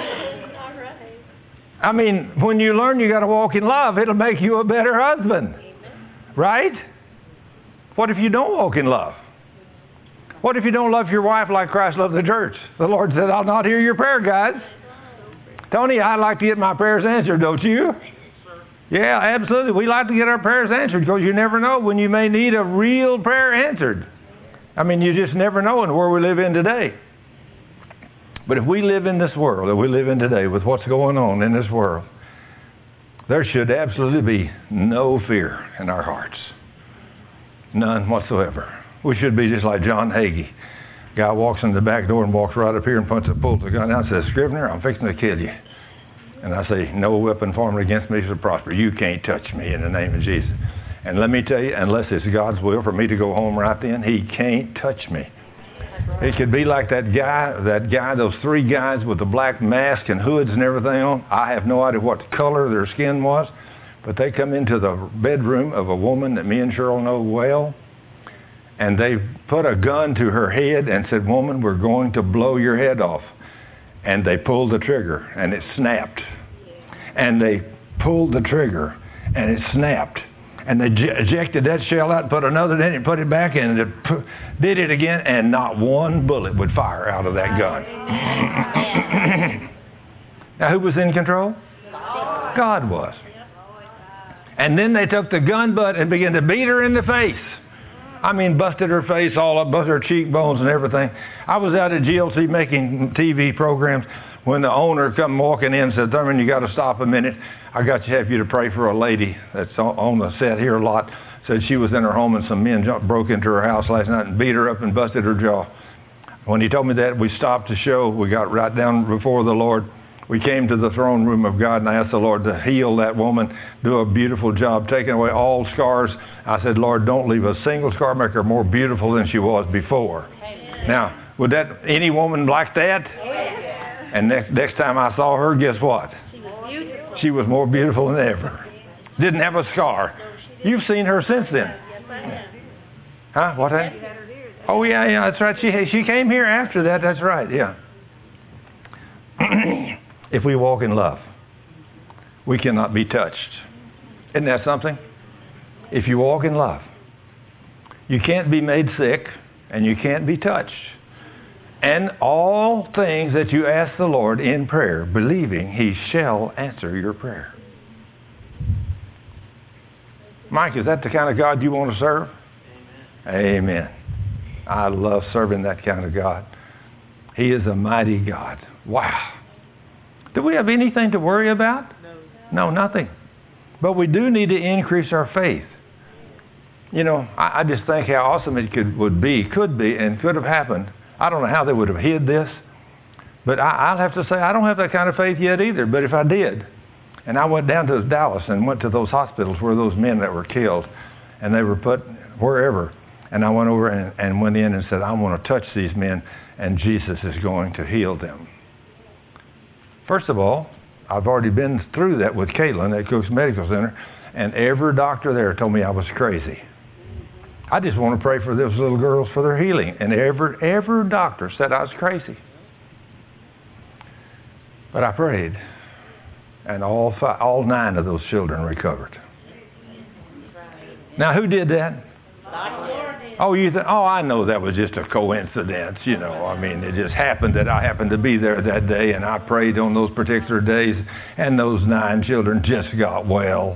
I mean, when you learn you got to walk in love, it'll make you a better husband. Right? What if you don't walk in love? What if you don't love your wife like Christ loved the church? The Lord said, I'll not hear your prayer, guys. Tony, I like to get my prayers answered, don't you? Yeah, absolutely. We like to get our prayers answered because you never know when you may need a real prayer answered. I mean, you just never know in where we live in today. But if we live in this world that we live in today with what's going on in this world, there should absolutely be no fear in our hearts. None whatsoever. We should be just like John Hagee. Guy walks in the back door and walks right up here and pulls the gun out and says, Scrivener, I'm fixing to kill you. And I say, no weapon formed against me shall prosper. You can't touch me in the name of Jesus. And let me tell you, unless it's God's will for me to go home right then, He can't touch me. It could be like that guy, those 3 guys with the black mask and hoods and everything on. I have no idea what color their skin was, but they come into the bedroom of a woman that me and Cheryl know well, and they put a gun to her head and said, woman, we're going to blow your head off. And they pulled the trigger, and it snapped. And they pulled the trigger, and it snapped. And they ejected that shell out, put another in it, put it back in, and did it again, and not one bullet would fire out of that gun. Now, who was in control? God was. And then they took the gun butt and began to beat her in the face. I mean, busted her face all up, busted her cheekbones and everything. I was out at GLC making TV programs when the owner come walking in and said, Thurman, you got to stop a minute. I got to have you to pray for a lady that's on the set here a lot. Said she was in her home and some men broke into her house last night and beat her up and busted her jaw. When he told me that, we stopped the show. We got right down before the Lord. We came to the throne room of God and I asked the Lord to heal that woman, do a beautiful job, taking away all scars. I said, Lord, don't leave a single scar, make her more beautiful than she was before. Amen. Now, would that any woman like that? Amen. And next time I saw her, guess what? She was more beautiful than ever. Didn't have a scar. You've seen her since then. Huh? What? Oh, yeah, that's right. She came here after that. That's right, yeah. If we walk in love, we cannot be touched. Isn't that something? If you walk in love, you can't be made sick and you can't be touched. And all things that you ask the Lord in prayer, believing He shall answer your prayer. Mike, is that the kind of God you want to serve? Amen. I love serving that kind of God. He is a mighty God. Wow. Do we have anything to worry about? No, nothing. But we do need to increase our faith. You know, I just think how awesome it could be, and could have happened. I don't know how they would have hid this, but I'll have to say I don't have that kind of faith yet either. But if I did, and I went down to Dallas and went to those hospitals where those men that were killed, and they were put wherever, and I went over and went in and said, I want to touch these men, and Jesus is going to heal them. First of all, I've already been through that with Caitlin at Cook's Medical Center, and every doctor there told me I was crazy. I just want to pray for those little girls for their healing, and every doctor said I was crazy. But I prayed, and all 9 of those children recovered. Now, who did that? Oh, I know that was just a coincidence, you know. I mean, it just happened that I happened to be there that day, and I prayed on those particular days, and those 9 children just got well.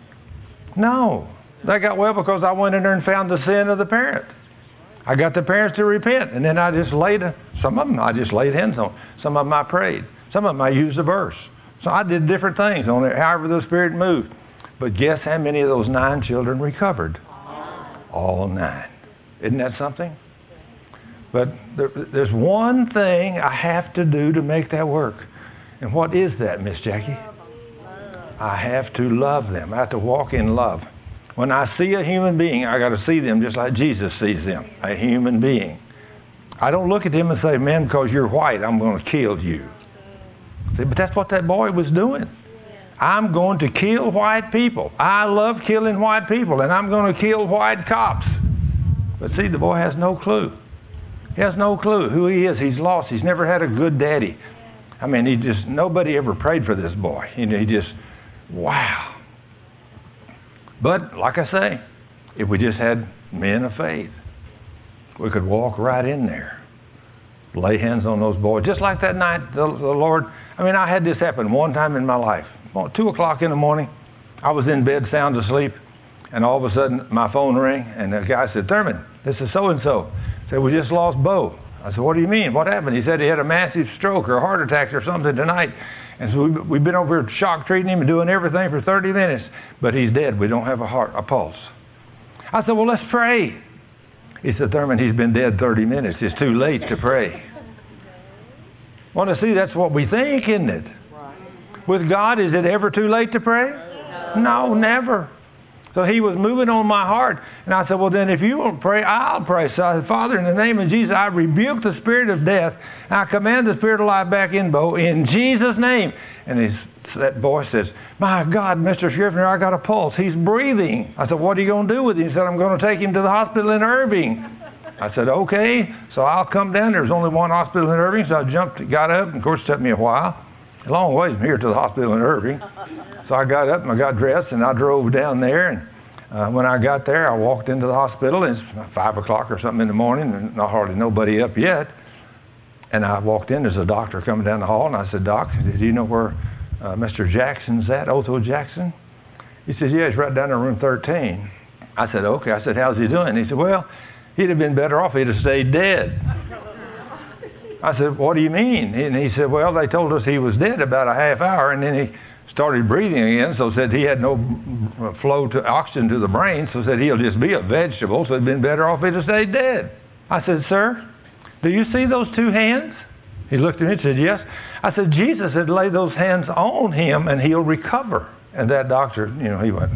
No, they got well because I went in there and found the sin of the parent. I got the parents to repent, and then I just some of them I just laid hands on. Some of them I prayed. Some of them I used a verse. So I did different things on it, however the Spirit moved. But guess how many of those 9 children recovered? All 9. Isn't that something? But there's one thing I have to do to make that work. And what is that, Miss Jackie? I have to love them. I have to walk in love. When I see a human being, I got to see them just like Jesus sees them, a human being. I don't look at them and say, man, because you're white, I'm going to kill you. See, but that's what that boy was doing. I'm going to kill white people. I love killing white people, and I'm going to kill white cops. But see, the boy has no clue. He has no clue who he is. He's lost. He's never had a good daddy. I mean, nobody ever prayed for this boy. Wow. But, like I say, if we just had men of faith, we could walk right in there, lay hands on those boys. Just like that night, the Lord, I had this happen one time in my life. 2 o'clock in the morning, I was in bed sound asleep, and all of a sudden my phone rang, and the guy said, Thurman, this is so-and-so. I said, we just lost Bo. I said, what do you mean? What happened? He said he had a massive stroke or a heart attack or something tonight. And so we've been over here shock treating him and doing everything for 30 minutes, but he's dead. We don't have a pulse. I said, well, let's pray. He said, Thurman, he's been dead 30 minutes. It's too late to pray. Well, to see, that's what we think, isn't it? With God, is it ever too late to pray? No, never. So he was moving on my heart. And I said, well, then if you won't pray, I'll pray. So I said, Father, in the name of Jesus, I rebuke the spirit of death. I command the spirit of life back in Bo in Jesus' name. And that boy says, my God, Mr. Scrivener, I got a pulse. He's breathing. I said, what are you going to do with him? He said, I'm going to take him to the hospital in Irving. I said, okay, so I'll come down. There's only one hospital in Irving. So I got up, and of course it took me a while. A long ways from here to the hospital in Irving. So I got up and I got dressed and I drove down there. And when I got there, I walked into the hospital. And it's 5 o'clock or something in the morning, and not hardly nobody up yet. And I walked in. There's a doctor coming down the hall, and I said, Doc, do you know where Mr. Jackson's at, Otho Jackson? He said, yeah, he's right down in room 13. I said, okay. I said, how's he doing? He said, well, he'd have been better off. He'd have stayed dead. I said, what do you mean? And he said, well, they told us he was dead about a half hour, and then he started breathing again, so said he had no flow to oxygen to the brain, so said he'll just be a vegetable, so it'd been better off he'd have stayed dead. I said, sir, do you see those 2 hands? He looked at me and said, yes. I said, Jesus had laid those hands on him, and he'll recover. And that doctor, he went,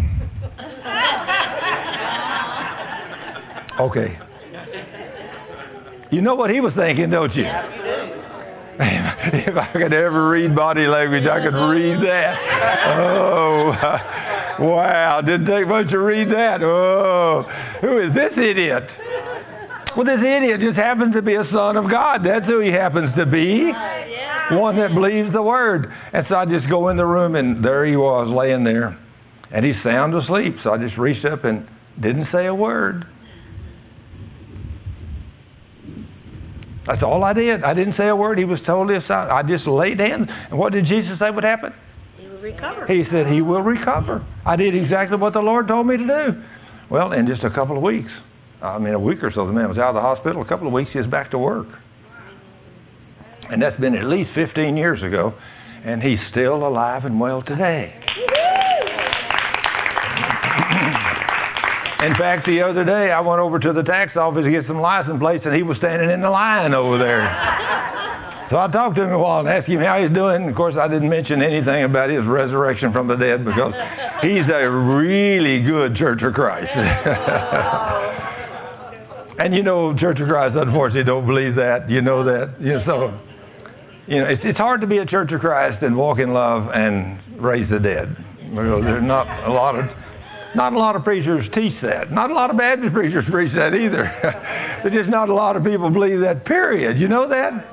okay. You know what he was thinking, don't you? If I could ever read body language, I could read that. Oh, wow. Didn't take much to read that. Oh, who is this idiot? Well, this idiot just happens to be a son of God. That's who he happens to be. One that believes the word. And so I just go in the room, and there he was laying there. And he's sound asleep. So I just reached up and didn't say a word. That's all I did. I didn't say a word. He was totally aside. I just laid hands. And what did Jesus say would happen? He will recover. He said he will recover. I did exactly what the Lord told me to do. Well, in just a couple of weeks, I mean, a week or so, the man was out of the hospital. A couple of weeks, he was back to work. And that's been at least 15 years ago, and he's still alive and well today. In fact, the other day, I went over to the tax office to get some license plates, and he was standing in the line over there. So I talked to him a while and asked him how he's doing. And of course, I didn't mention anything about his resurrection from the dead because he's a really good Church of Christ. And you know, Church of Christ, unfortunately, don't believe that. You know that. So, it's hard to be a Church of Christ and walk in love and raise the dead. There's not a lot of preachers teach that. Not a lot of Baptist preachers preach that either. There's just not a lot of people believe that, period. You know that?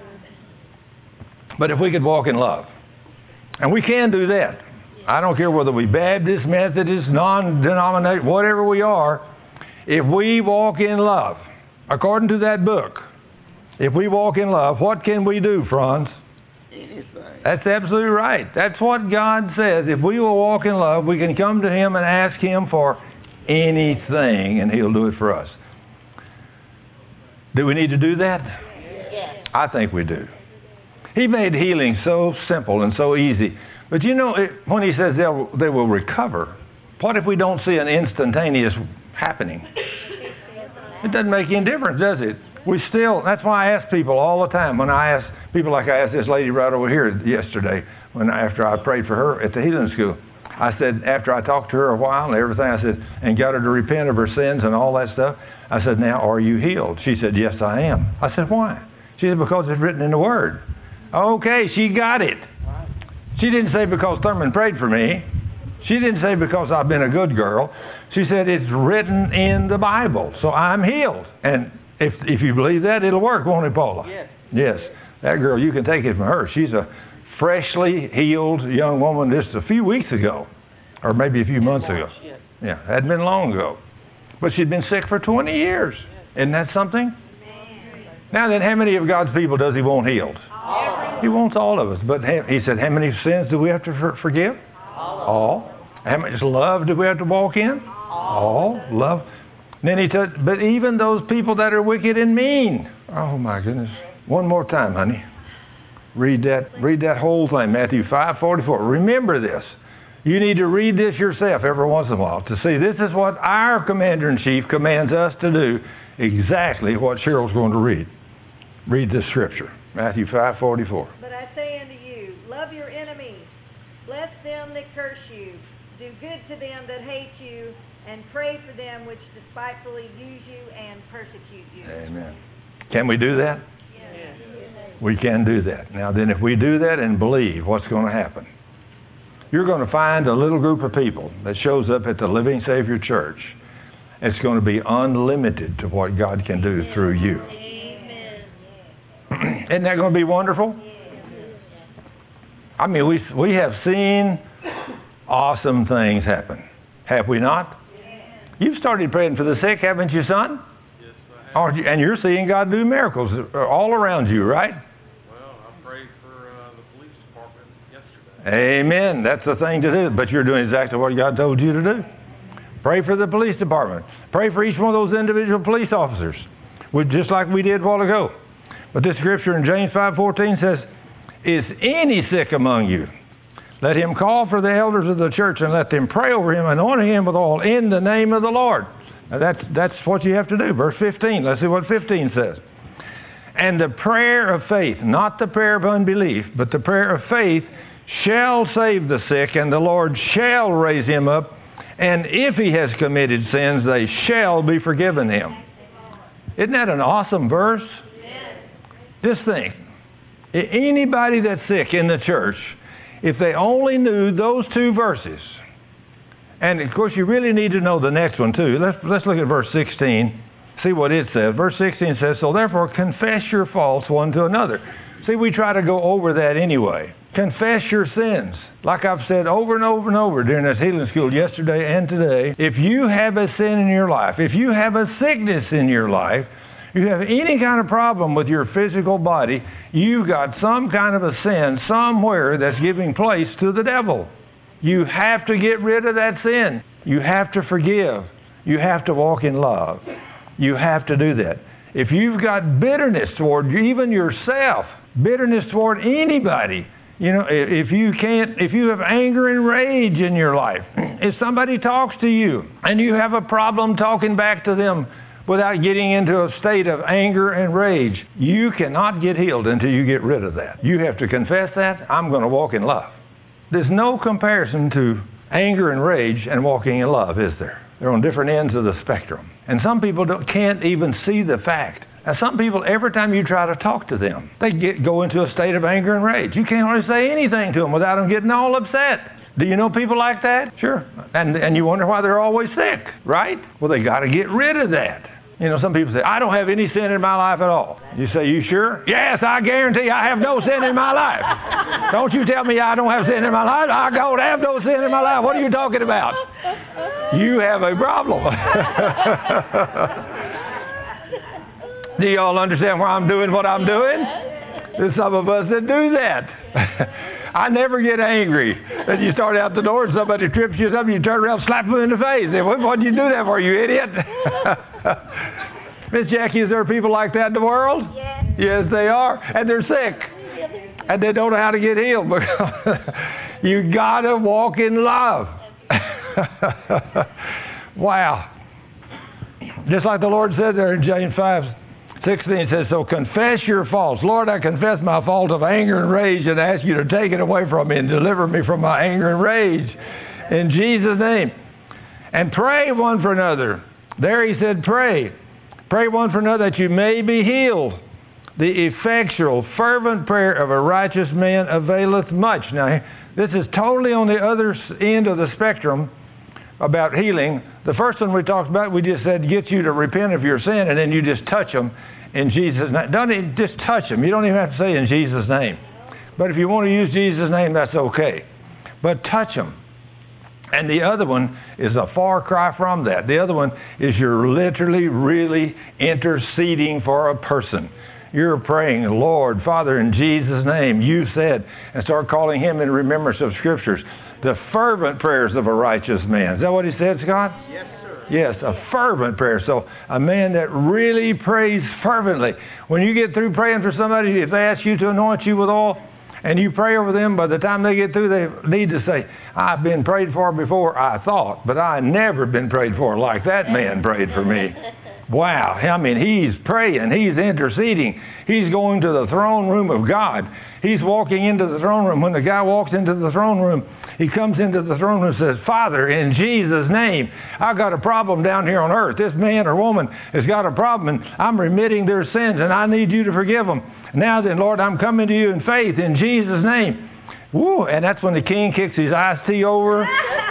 But if we could walk in love, and we can do that. I don't care whether we Baptist, Methodist, non-denominational, whatever we are, if we walk in love, according to that book, if we walk in love, what can we do, Franz? That's absolutely right. That's what God says. If we will walk in love, we can come to Him and ask Him for anything, and He'll do it for us. Do we need to do that? Yes. I think we do. He made healing so simple and so easy. But when He says they will recover, what if we don't see an instantaneous happening? It doesn't make any difference, does it? That's why I ask people all the time. When I ask people, like I asked this lady right over here yesterday, after I prayed for her at the healing school, I said, after I talked to her a while and everything, I said, and got her to repent of her sins and all that stuff, I said, now, are you healed? She said, yes, I am. I said, why? She said, because it's written in the Word. Okay, she got it. She didn't say because Thurman prayed for me. She didn't say because I've been a good girl. She said it's written in the Bible, so I'm healed. And if you believe that, it'll work, won't it, Paula? Yes. Yes. That girl, you can take it from her. She's a freshly healed young woman just a few weeks ago, or maybe a few months ago. Yes. Yeah, it hadn't been long ago. But she'd been sick for 20 years. Isn't that something? Now then, how many of God's people does He want healed? He wants all of us. But He said, how many sins do we have to forgive? All. How much love do we have to walk in? All. Love. Then He said, but even those people that are wicked and mean. Oh my goodness. One more time, honey. Read that whole thing, Matthew 5:44. Remember this. You need to read this yourself every once in a while to see this is what our Commander-in-Chief commands us to do, exactly what Cheryl's going to read. Read this scripture, Matthew 5:44. But I say unto you, love your enemies, bless them that curse you, do good to them that hate you, and pray for them which despitefully use you and persecute you. Amen. Can we do that? Yes. We can do that. Now then, if we do that and believe, what's going to happen? You're going to find a little group of people that shows up at the Living Savior Church. It's going to be unlimited to what God can do through you. Amen. Isn't that going to be wonderful? I mean, we have seen awesome things happen. Have we not? You've started praying for the sick, haven't you, son? Yes, I have. And you're seeing God do miracles all around you, right? Well, I prayed for the police department yesterday. Amen. That's the thing to do. But you're doing exactly what God told you to do. Pray for the police department. Pray for each one of those individual police officers, just like we did a while ago. But this scripture in James 5:14 says, is any sick among you? Let him call for the elders of the church and let them pray over him, anointing him with oil in the name of the Lord. Now that's what you have to do. Verse 15. Let's see what 15 says. And the prayer of faith, not the prayer of unbelief, but the prayer of faith shall save the sick, and the Lord shall raise him up. And if he has committed sins, they shall be forgiven him. Isn't that an awesome verse? Just think. Anybody that's sick in the church, if they only knew those two verses, and of course you really need to know the next one too. Let's look at verse 16, see what it says. Verse 16 says, so therefore confess your faults one to another. See, we try to go over that anyway. Confess your sins. Like I've said over and over and over during this healing school yesterday and today, if you have a sin in your life, if you have a sickness in your life, you have any kind of problem with your physical body, you've got some kind of a sin somewhere that's giving place to the devil. You have to get rid of that sin. You have to forgive. You have to walk in love. You have to do that. If you've got bitterness toward even yourself, bitterness toward anybody, if you have anger and rage in your life, if somebody talks to you and you have a problem talking back to them without getting into a state of anger and rage, you cannot get healed until you get rid of that. You have to confess that. I'm going to walk in love. There's no comparison to anger and rage and walking in love, is there? They're on different ends of the spectrum. And some people can't even see the fact. Now, some people, every time you try to talk to them, they go into a state of anger and rage. You can't hardly say anything to them without them getting all upset. Do you know people like that? Sure. And you wonder why they're always sick, right? Well, they got to get rid of that. Some people say, I don't have any sin in my life at all. You say, you sure? Yes, I guarantee I have no sin in my life. Don't you tell me I don't have sin in my life. I don't have no sin in my life. What are you talking about? You have a problem. Do y'all understand why I'm doing what I'm doing? There's some of us that do that. I never get angry. Then you start out the door and somebody trips you or something, you turn around and slap them in the face. What did you do that for, you idiot? Miss Jackie, is there people like that in the world? Yes. Yes, they are. And they're sick. And they don't know how to get healed. Because you got to walk in love. Wow. Just like the Lord said there in James 5:16, it says, so confess your faults. Lord, I confess my fault of anger and rage and ask you to take it away from me and deliver me from my anger and rage. In Jesus' name. And pray one for another. There he said, pray. Pray one for another that you may be healed. The effectual, fervent prayer of a righteous man availeth much. Now, this is totally on the other end of the spectrum about healing. The first one we talked about, we just said, get you to repent of your sin, and then you just touch them in Jesus' name. Don't even just touch them. You don't even have to say in Jesus' name. But if you want to use Jesus' name, that's okay. But touch them. And the other one is a far cry from that. The other one is you're literally, really interceding for a person. You're praying, Lord, Father, in Jesus' name, you said, and start calling him in remembrance of Scriptures. The fervent prayers of a righteous man. Is that what he said, Scott? Yes, sir. Yes, a fervent prayer. So a man that really prays fervently. When you get through praying for somebody, if they ask you to anoint you with oil, and you pray over them, by the time they get through, they need to say, I've been prayed for before, I thought, but I never been prayed for like that man prayed for me. Wow. I mean, he's praying. He's interceding. He's going to the throne room of God. He's walking into the throne room. When the guy walks into the throne room, he comes into the throne room and says, Father, in Jesus' name, I've got a problem down here on earth. This man or woman has got a problem, and I'm remitting their sins, and I need you to forgive them. Now then, Lord, I'm coming to you in faith in Jesus' name. Woo! And that's when the king kicks his iced tea over.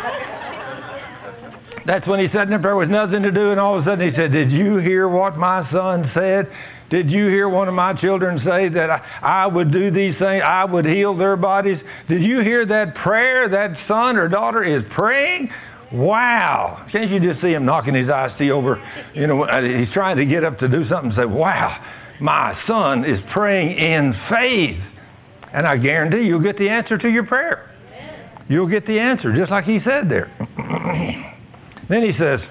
That's when he sat in there with nothing to do, and all of a sudden he said, did you hear what my son said? Did you hear one of my children say that I would do these things? I would heal their bodies? Did you hear that prayer that son or daughter is praying? Wow. Can't you just see him knocking his iced tea over? You know, he's trying to get up to do something and say, wow, my son is praying in faith. And I guarantee you'll get the answer to your prayer. You'll get the answer, just like he said there. Then he says,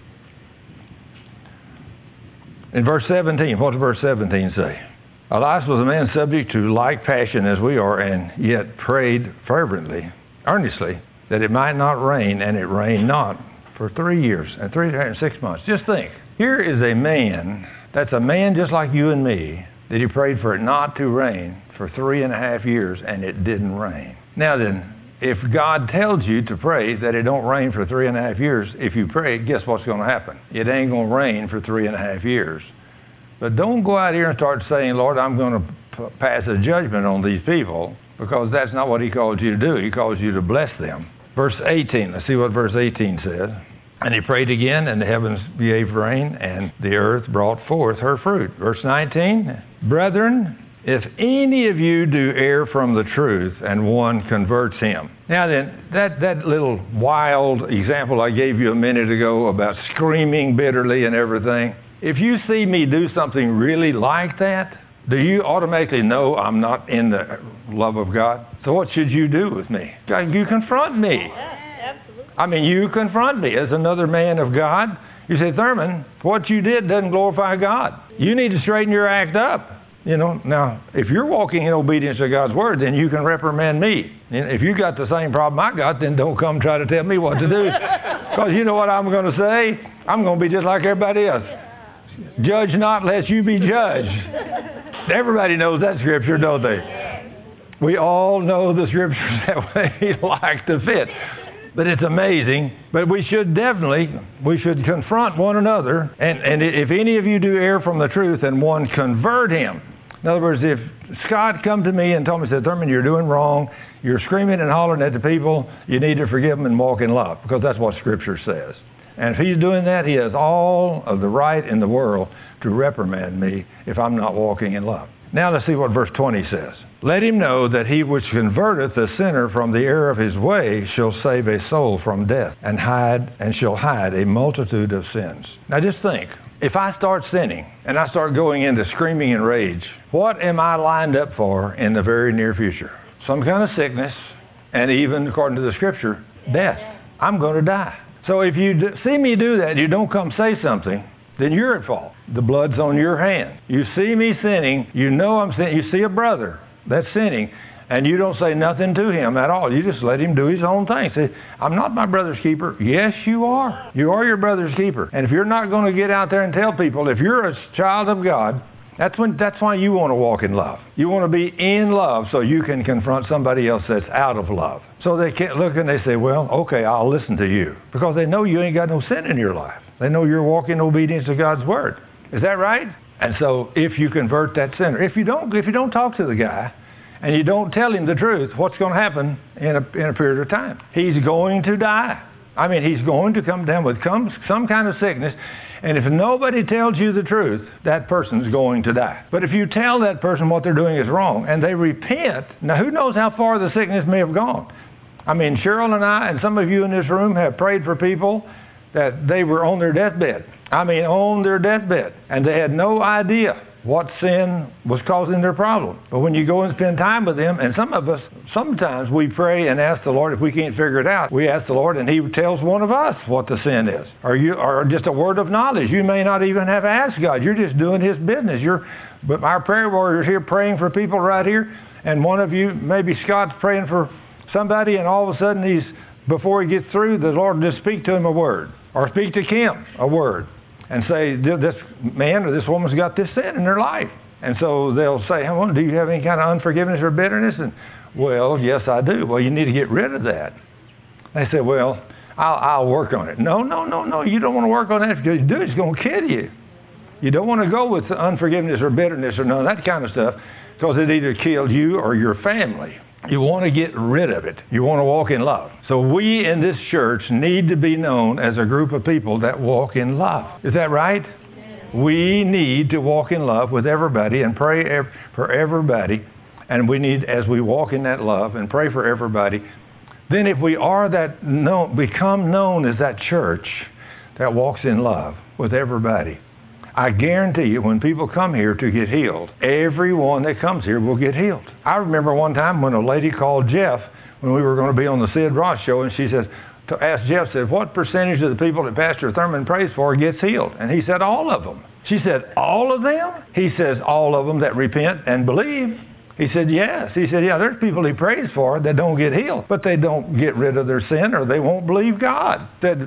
in verse 17, what does verse 17 say? Elias was a man subject to like passion as we are, and yet prayed fervently, earnestly, that it might not rain, and it rained not for 3 years and 6 months. Just think, here is a man, that's a man just like you and me, that he prayed for it not to rain for 3.5 years, and it didn't rain. Now then, if God tells you to pray that it don't rain for 3.5 years, if you pray, guess what's going to happen? It ain't going to rain for 3.5 years. But don't go out here and start saying, Lord, I'm going to pass a judgment on these people, because that's not what he called you to do. He calls you to bless them. Verse 18, let's see what verse 18 says. And he prayed again, and the heavens gave rain, and the earth brought forth her fruit. Verse 19, brethren, if any of you do err from the truth, and one converts him. Now then, that little wild example I gave you a minute ago about screaming bitterly and everything, if you see me do something really like that, do you automatically know I'm not in the love of God? So what should you do with me? You confront me. Absolutely. I mean, you confront me as another man of God. You say, Thurman, what you did doesn't glorify God. You need to straighten your act up. You know, now, if you're walking in obedience to God's word, then you can reprimand me. And if you got the same problem I got, then don't come try to tell me what to do. Because you know what I'm going to say? I'm going to be just like everybody else. Judge not lest you be judged. Everybody knows that scripture, don't they? We all know the scriptures that we like to fit. But it's amazing. But we should confront one another. And if any of you do err from the truth, and one convert him. In other words, if Scott come to me and told me, said, Thurman, you're doing wrong. You're screaming and hollering at the people. You need to forgive them and walk in love. Because that's what scripture says. And if he's doing that, he has all of the right in the world to reprimand me if I'm not walking in love. Now let's see what verse 20 says. Let him know that he which converteth the sinner from the error of his way shall save a soul from death, and shall hide a multitude of sins. Now just think, if I start sinning and I start going into screaming and rage, what am I lined up for in the very near future? Some kind of sickness, and even according to the scripture, death. I'm going to die. So if you see me do that, you don't come say something, then you're at fault. The blood's on your hand. You see me sinning, you know I'm sinning. You see a brother that's sinning, and you don't say nothing to him at all. You just let him do his own thing. Say, I'm not my brother's keeper. Yes, you are. You are your brother's keeper. And if you're not going to get out there and tell people, if you're a child of God, that's why you want to walk in love. You want to be in love so you can confront somebody else that's out of love. So they can't look and they say, well, okay, I'll listen to you. Because they know you ain't got no sin in your life. They know you're walking in obedience to God's word. Is that right? And so if you convert that sinner, if you don't talk to the guy and you don't tell him the truth, what's going to happen in a period of time? He's going to die. I mean, he's going to come down with some kind of sickness. And if nobody tells you the truth, that person's going to die. But if you tell that person what they're doing is wrong and they repent, now who knows how far the sickness may have gone? I mean, Cheryl and I and some of you in this room have prayed for people that they were on their deathbed. I mean, on their deathbed. And they had no idea what sin was causing their problem. But when you go and spend time with them, and some of us, sometimes we pray and ask the Lord if we can't figure it out. We ask the Lord and he tells one of us what the sin is. Or just a word of knowledge. You may not even have asked God. You're just doing his business. But our prayer warriors here praying for people right here, and one of you, maybe Scott's praying for somebody, and all of a sudden before he gets through, the Lord will just speak to him a word. Or speak to Kim a word. And say, this man or this woman's got this sin in their life. And so they'll say, well, do you have any kind of unforgiveness or bitterness? And, well, yes, I do. Well, you need to get rid of that. They say, well, I'll work on it. No. You don't want to work on that. If you do, it's going to kill you. You don't want to go with unforgiveness or bitterness or none of that kind of stuff, because it either kills you or your family. You want to get rid of it. You want to walk in love. So we in this church need to be known as a group of people that walk in love. Is that right? We need to walk in love with everybody and pray for everybody. And we need, as we walk in that love and pray for everybody, then if we are become known as that church that walks in love with everybody, I guarantee you, when people come here to get healed, everyone that comes here will get healed. I remember one time when a lady called Jeff when we were going to be on the Sid Ross show, and she says, to ask Jeff, said, what percentage of the people that Pastor Thurman prays for gets healed? And he said, all of them. She said, all of them? He says, all of them that repent and believe. He said, yes. He said, yeah, there's people he prays for that don't get healed, but they don't get rid of their sin or they won't believe God.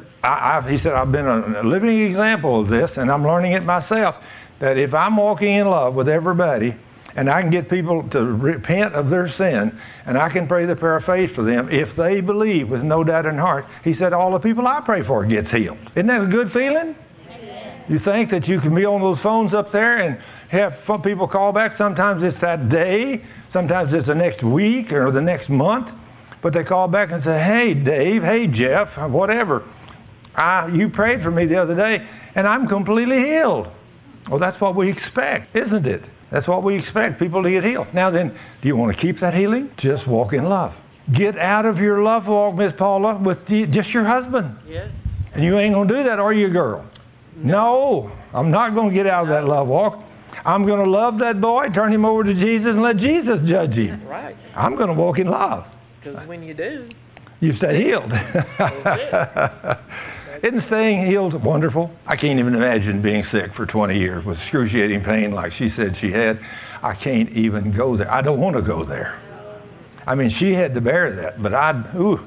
He said, I've been a living example of this, and I'm learning it myself, that if I'm walking in love with everybody and I can get people to repent of their sin and I can pray the prayer of faith for them, if they believe with no doubt in heart, he said, all the people I pray for gets healed. Isn't that a good feeling? You think that you can be on those phones up there and have some people call back. Sometimes it's that day. Sometimes it's the next week or the next month. But they call back and say, hey, Dave, hey, Jeff, whatever. You prayed for me the other day, and I'm completely healed. Well, that's what we expect, isn't it? That's what we expect, people to get healed. Now then, do you want to keep that healing? Just walk in love. Get out of your love walk, Miss Paula, with just your husband. Yes. And you ain't going to do that, are you, girl? No, I'm not going to get out of that love walk. I'm going to love that boy, turn him over to Jesus, and let Jesus judge him. Right. I'm going to walk in love. Because when you do, you stay healed. Isn't staying healed wonderful? I can't even imagine being sick for 20 years with excruciating pain like she said she had. I can't even go there. I don't want to go there. I mean, she had to bear that, but I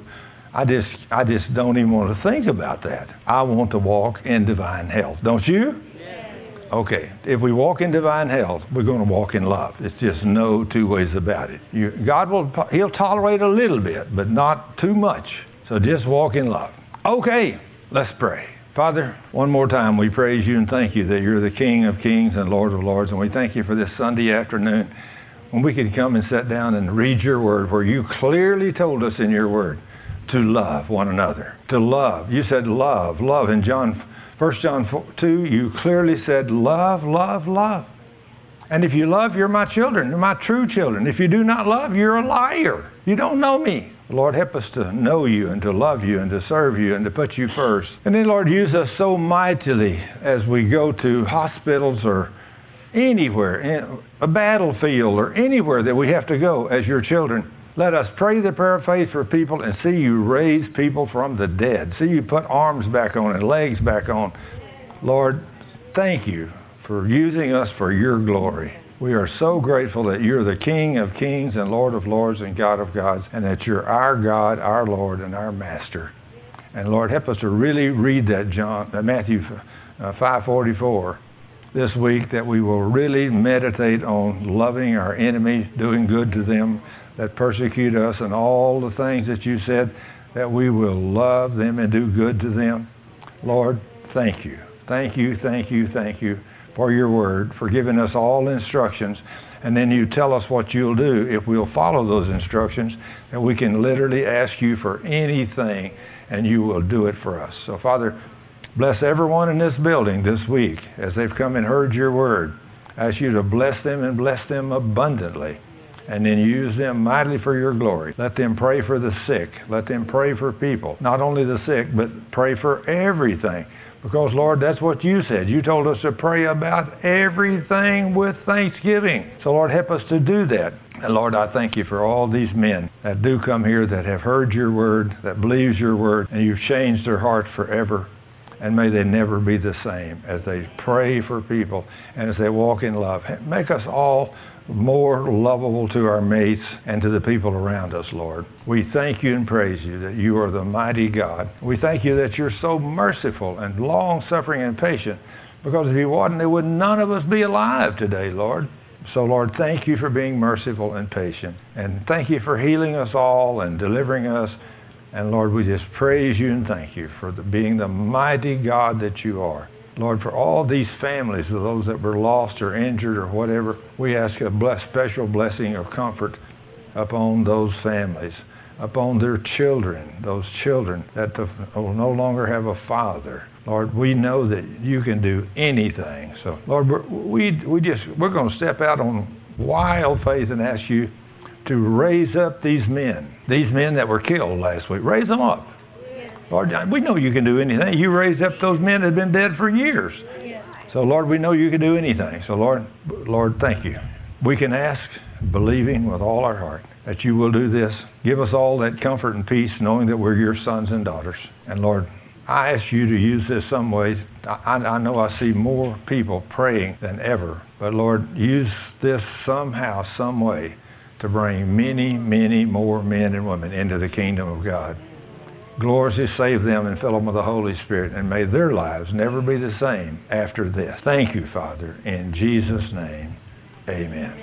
just don't even want to think about that. I want to walk in divine health. Don't you? Okay, if we walk in divine health, we're going to walk in love. It's just no two ways about it. He'll tolerate a little bit, but not too much. So just walk in love. Okay, let's pray. Father, one more time we praise you and thank you that you're the King of kings and Lord of lords. And we thank you for this Sunday afternoon when we could come and sit down and read your word, where you clearly told us in your word to love one another. To love. You said love. In 1 John 2, you clearly said love, love, love. And if you love, you're my children. You're my true children. If you do not love, you're a liar. You don't know me. Lord, help us to know you and to love you and to serve you and to put you first. And then, Lord, use us so mightily as we go to hospitals or anywhere, in a battlefield or anywhere that we have to go as your children. Let us pray the prayer of faith for people and see you raise people from the dead. See you put arms back on and legs back on. Lord, thank you for using us for your glory. We are so grateful that you're the King of kings and Lord of lords and God of gods, and that you're our God, our Lord, and our Master. And Lord, help us to really read that Matthew 5:44 this week, that we will really meditate on loving our enemies, doing good to them that persecute us, and all the things that you said, that we will love them and do good to them. Lord, thank you. Thank you, thank you, thank you for your word, for giving us all instructions. And then you tell us what you'll do if we'll follow those instructions, and we can literally ask you for anything, and you will do it for us. So, Father, bless everyone in this building this week as they've come and heard your word. I ask you to bless them and bless them abundantly, and then use them mightily for your glory. Let them pray for the sick. Let them pray for people. Not only the sick, but pray for everything. Because, Lord, that's what you said. You told us to pray about everything with thanksgiving. So, Lord, help us to do that. And, Lord, I thank you for all these men that do come here, that have heard your word, that believes your word, and you've changed their hearts forever. And may they never be the same as they pray for people and as they walk in love. Make us all more lovable to our mates and to the people around us, Lord. We thank you and praise you that you are the mighty God. We thank you that you're so merciful and long-suffering and patient, because if you wasn't, there would none of us be alive today, Lord. So, Lord, thank you for being merciful and patient. And thank you for healing us all and delivering us. And, Lord, we just praise you and thank you for being the mighty God that you are. Lord, for all these families, of those that were lost or injured or whatever, we ask a special blessing of comfort upon those families, upon their children, those children that will no longer have a father. Lord, we know that you can do anything. So, Lord, we're going to step out on wild faith and ask you to raise up these men that were killed last week. Raise them up. Lord, we know you can do anything. You raised up those men that have been dead for years. So, Lord, we know you can do anything. So, Lord, thank you. We can ask, believing with all our heart, that you will do this. Give us all that comfort and peace, knowing that we're your sons and daughters. And, Lord, I ask you to use this some way. I know I see more people praying than ever. But, Lord, use this somehow, some way, to bring many, many more men and women into the kingdom of God. Gloriously save them and fill them with the Holy Spirit, and may their lives never be the same after this. Thank you, Father. In Jesus' name, amen.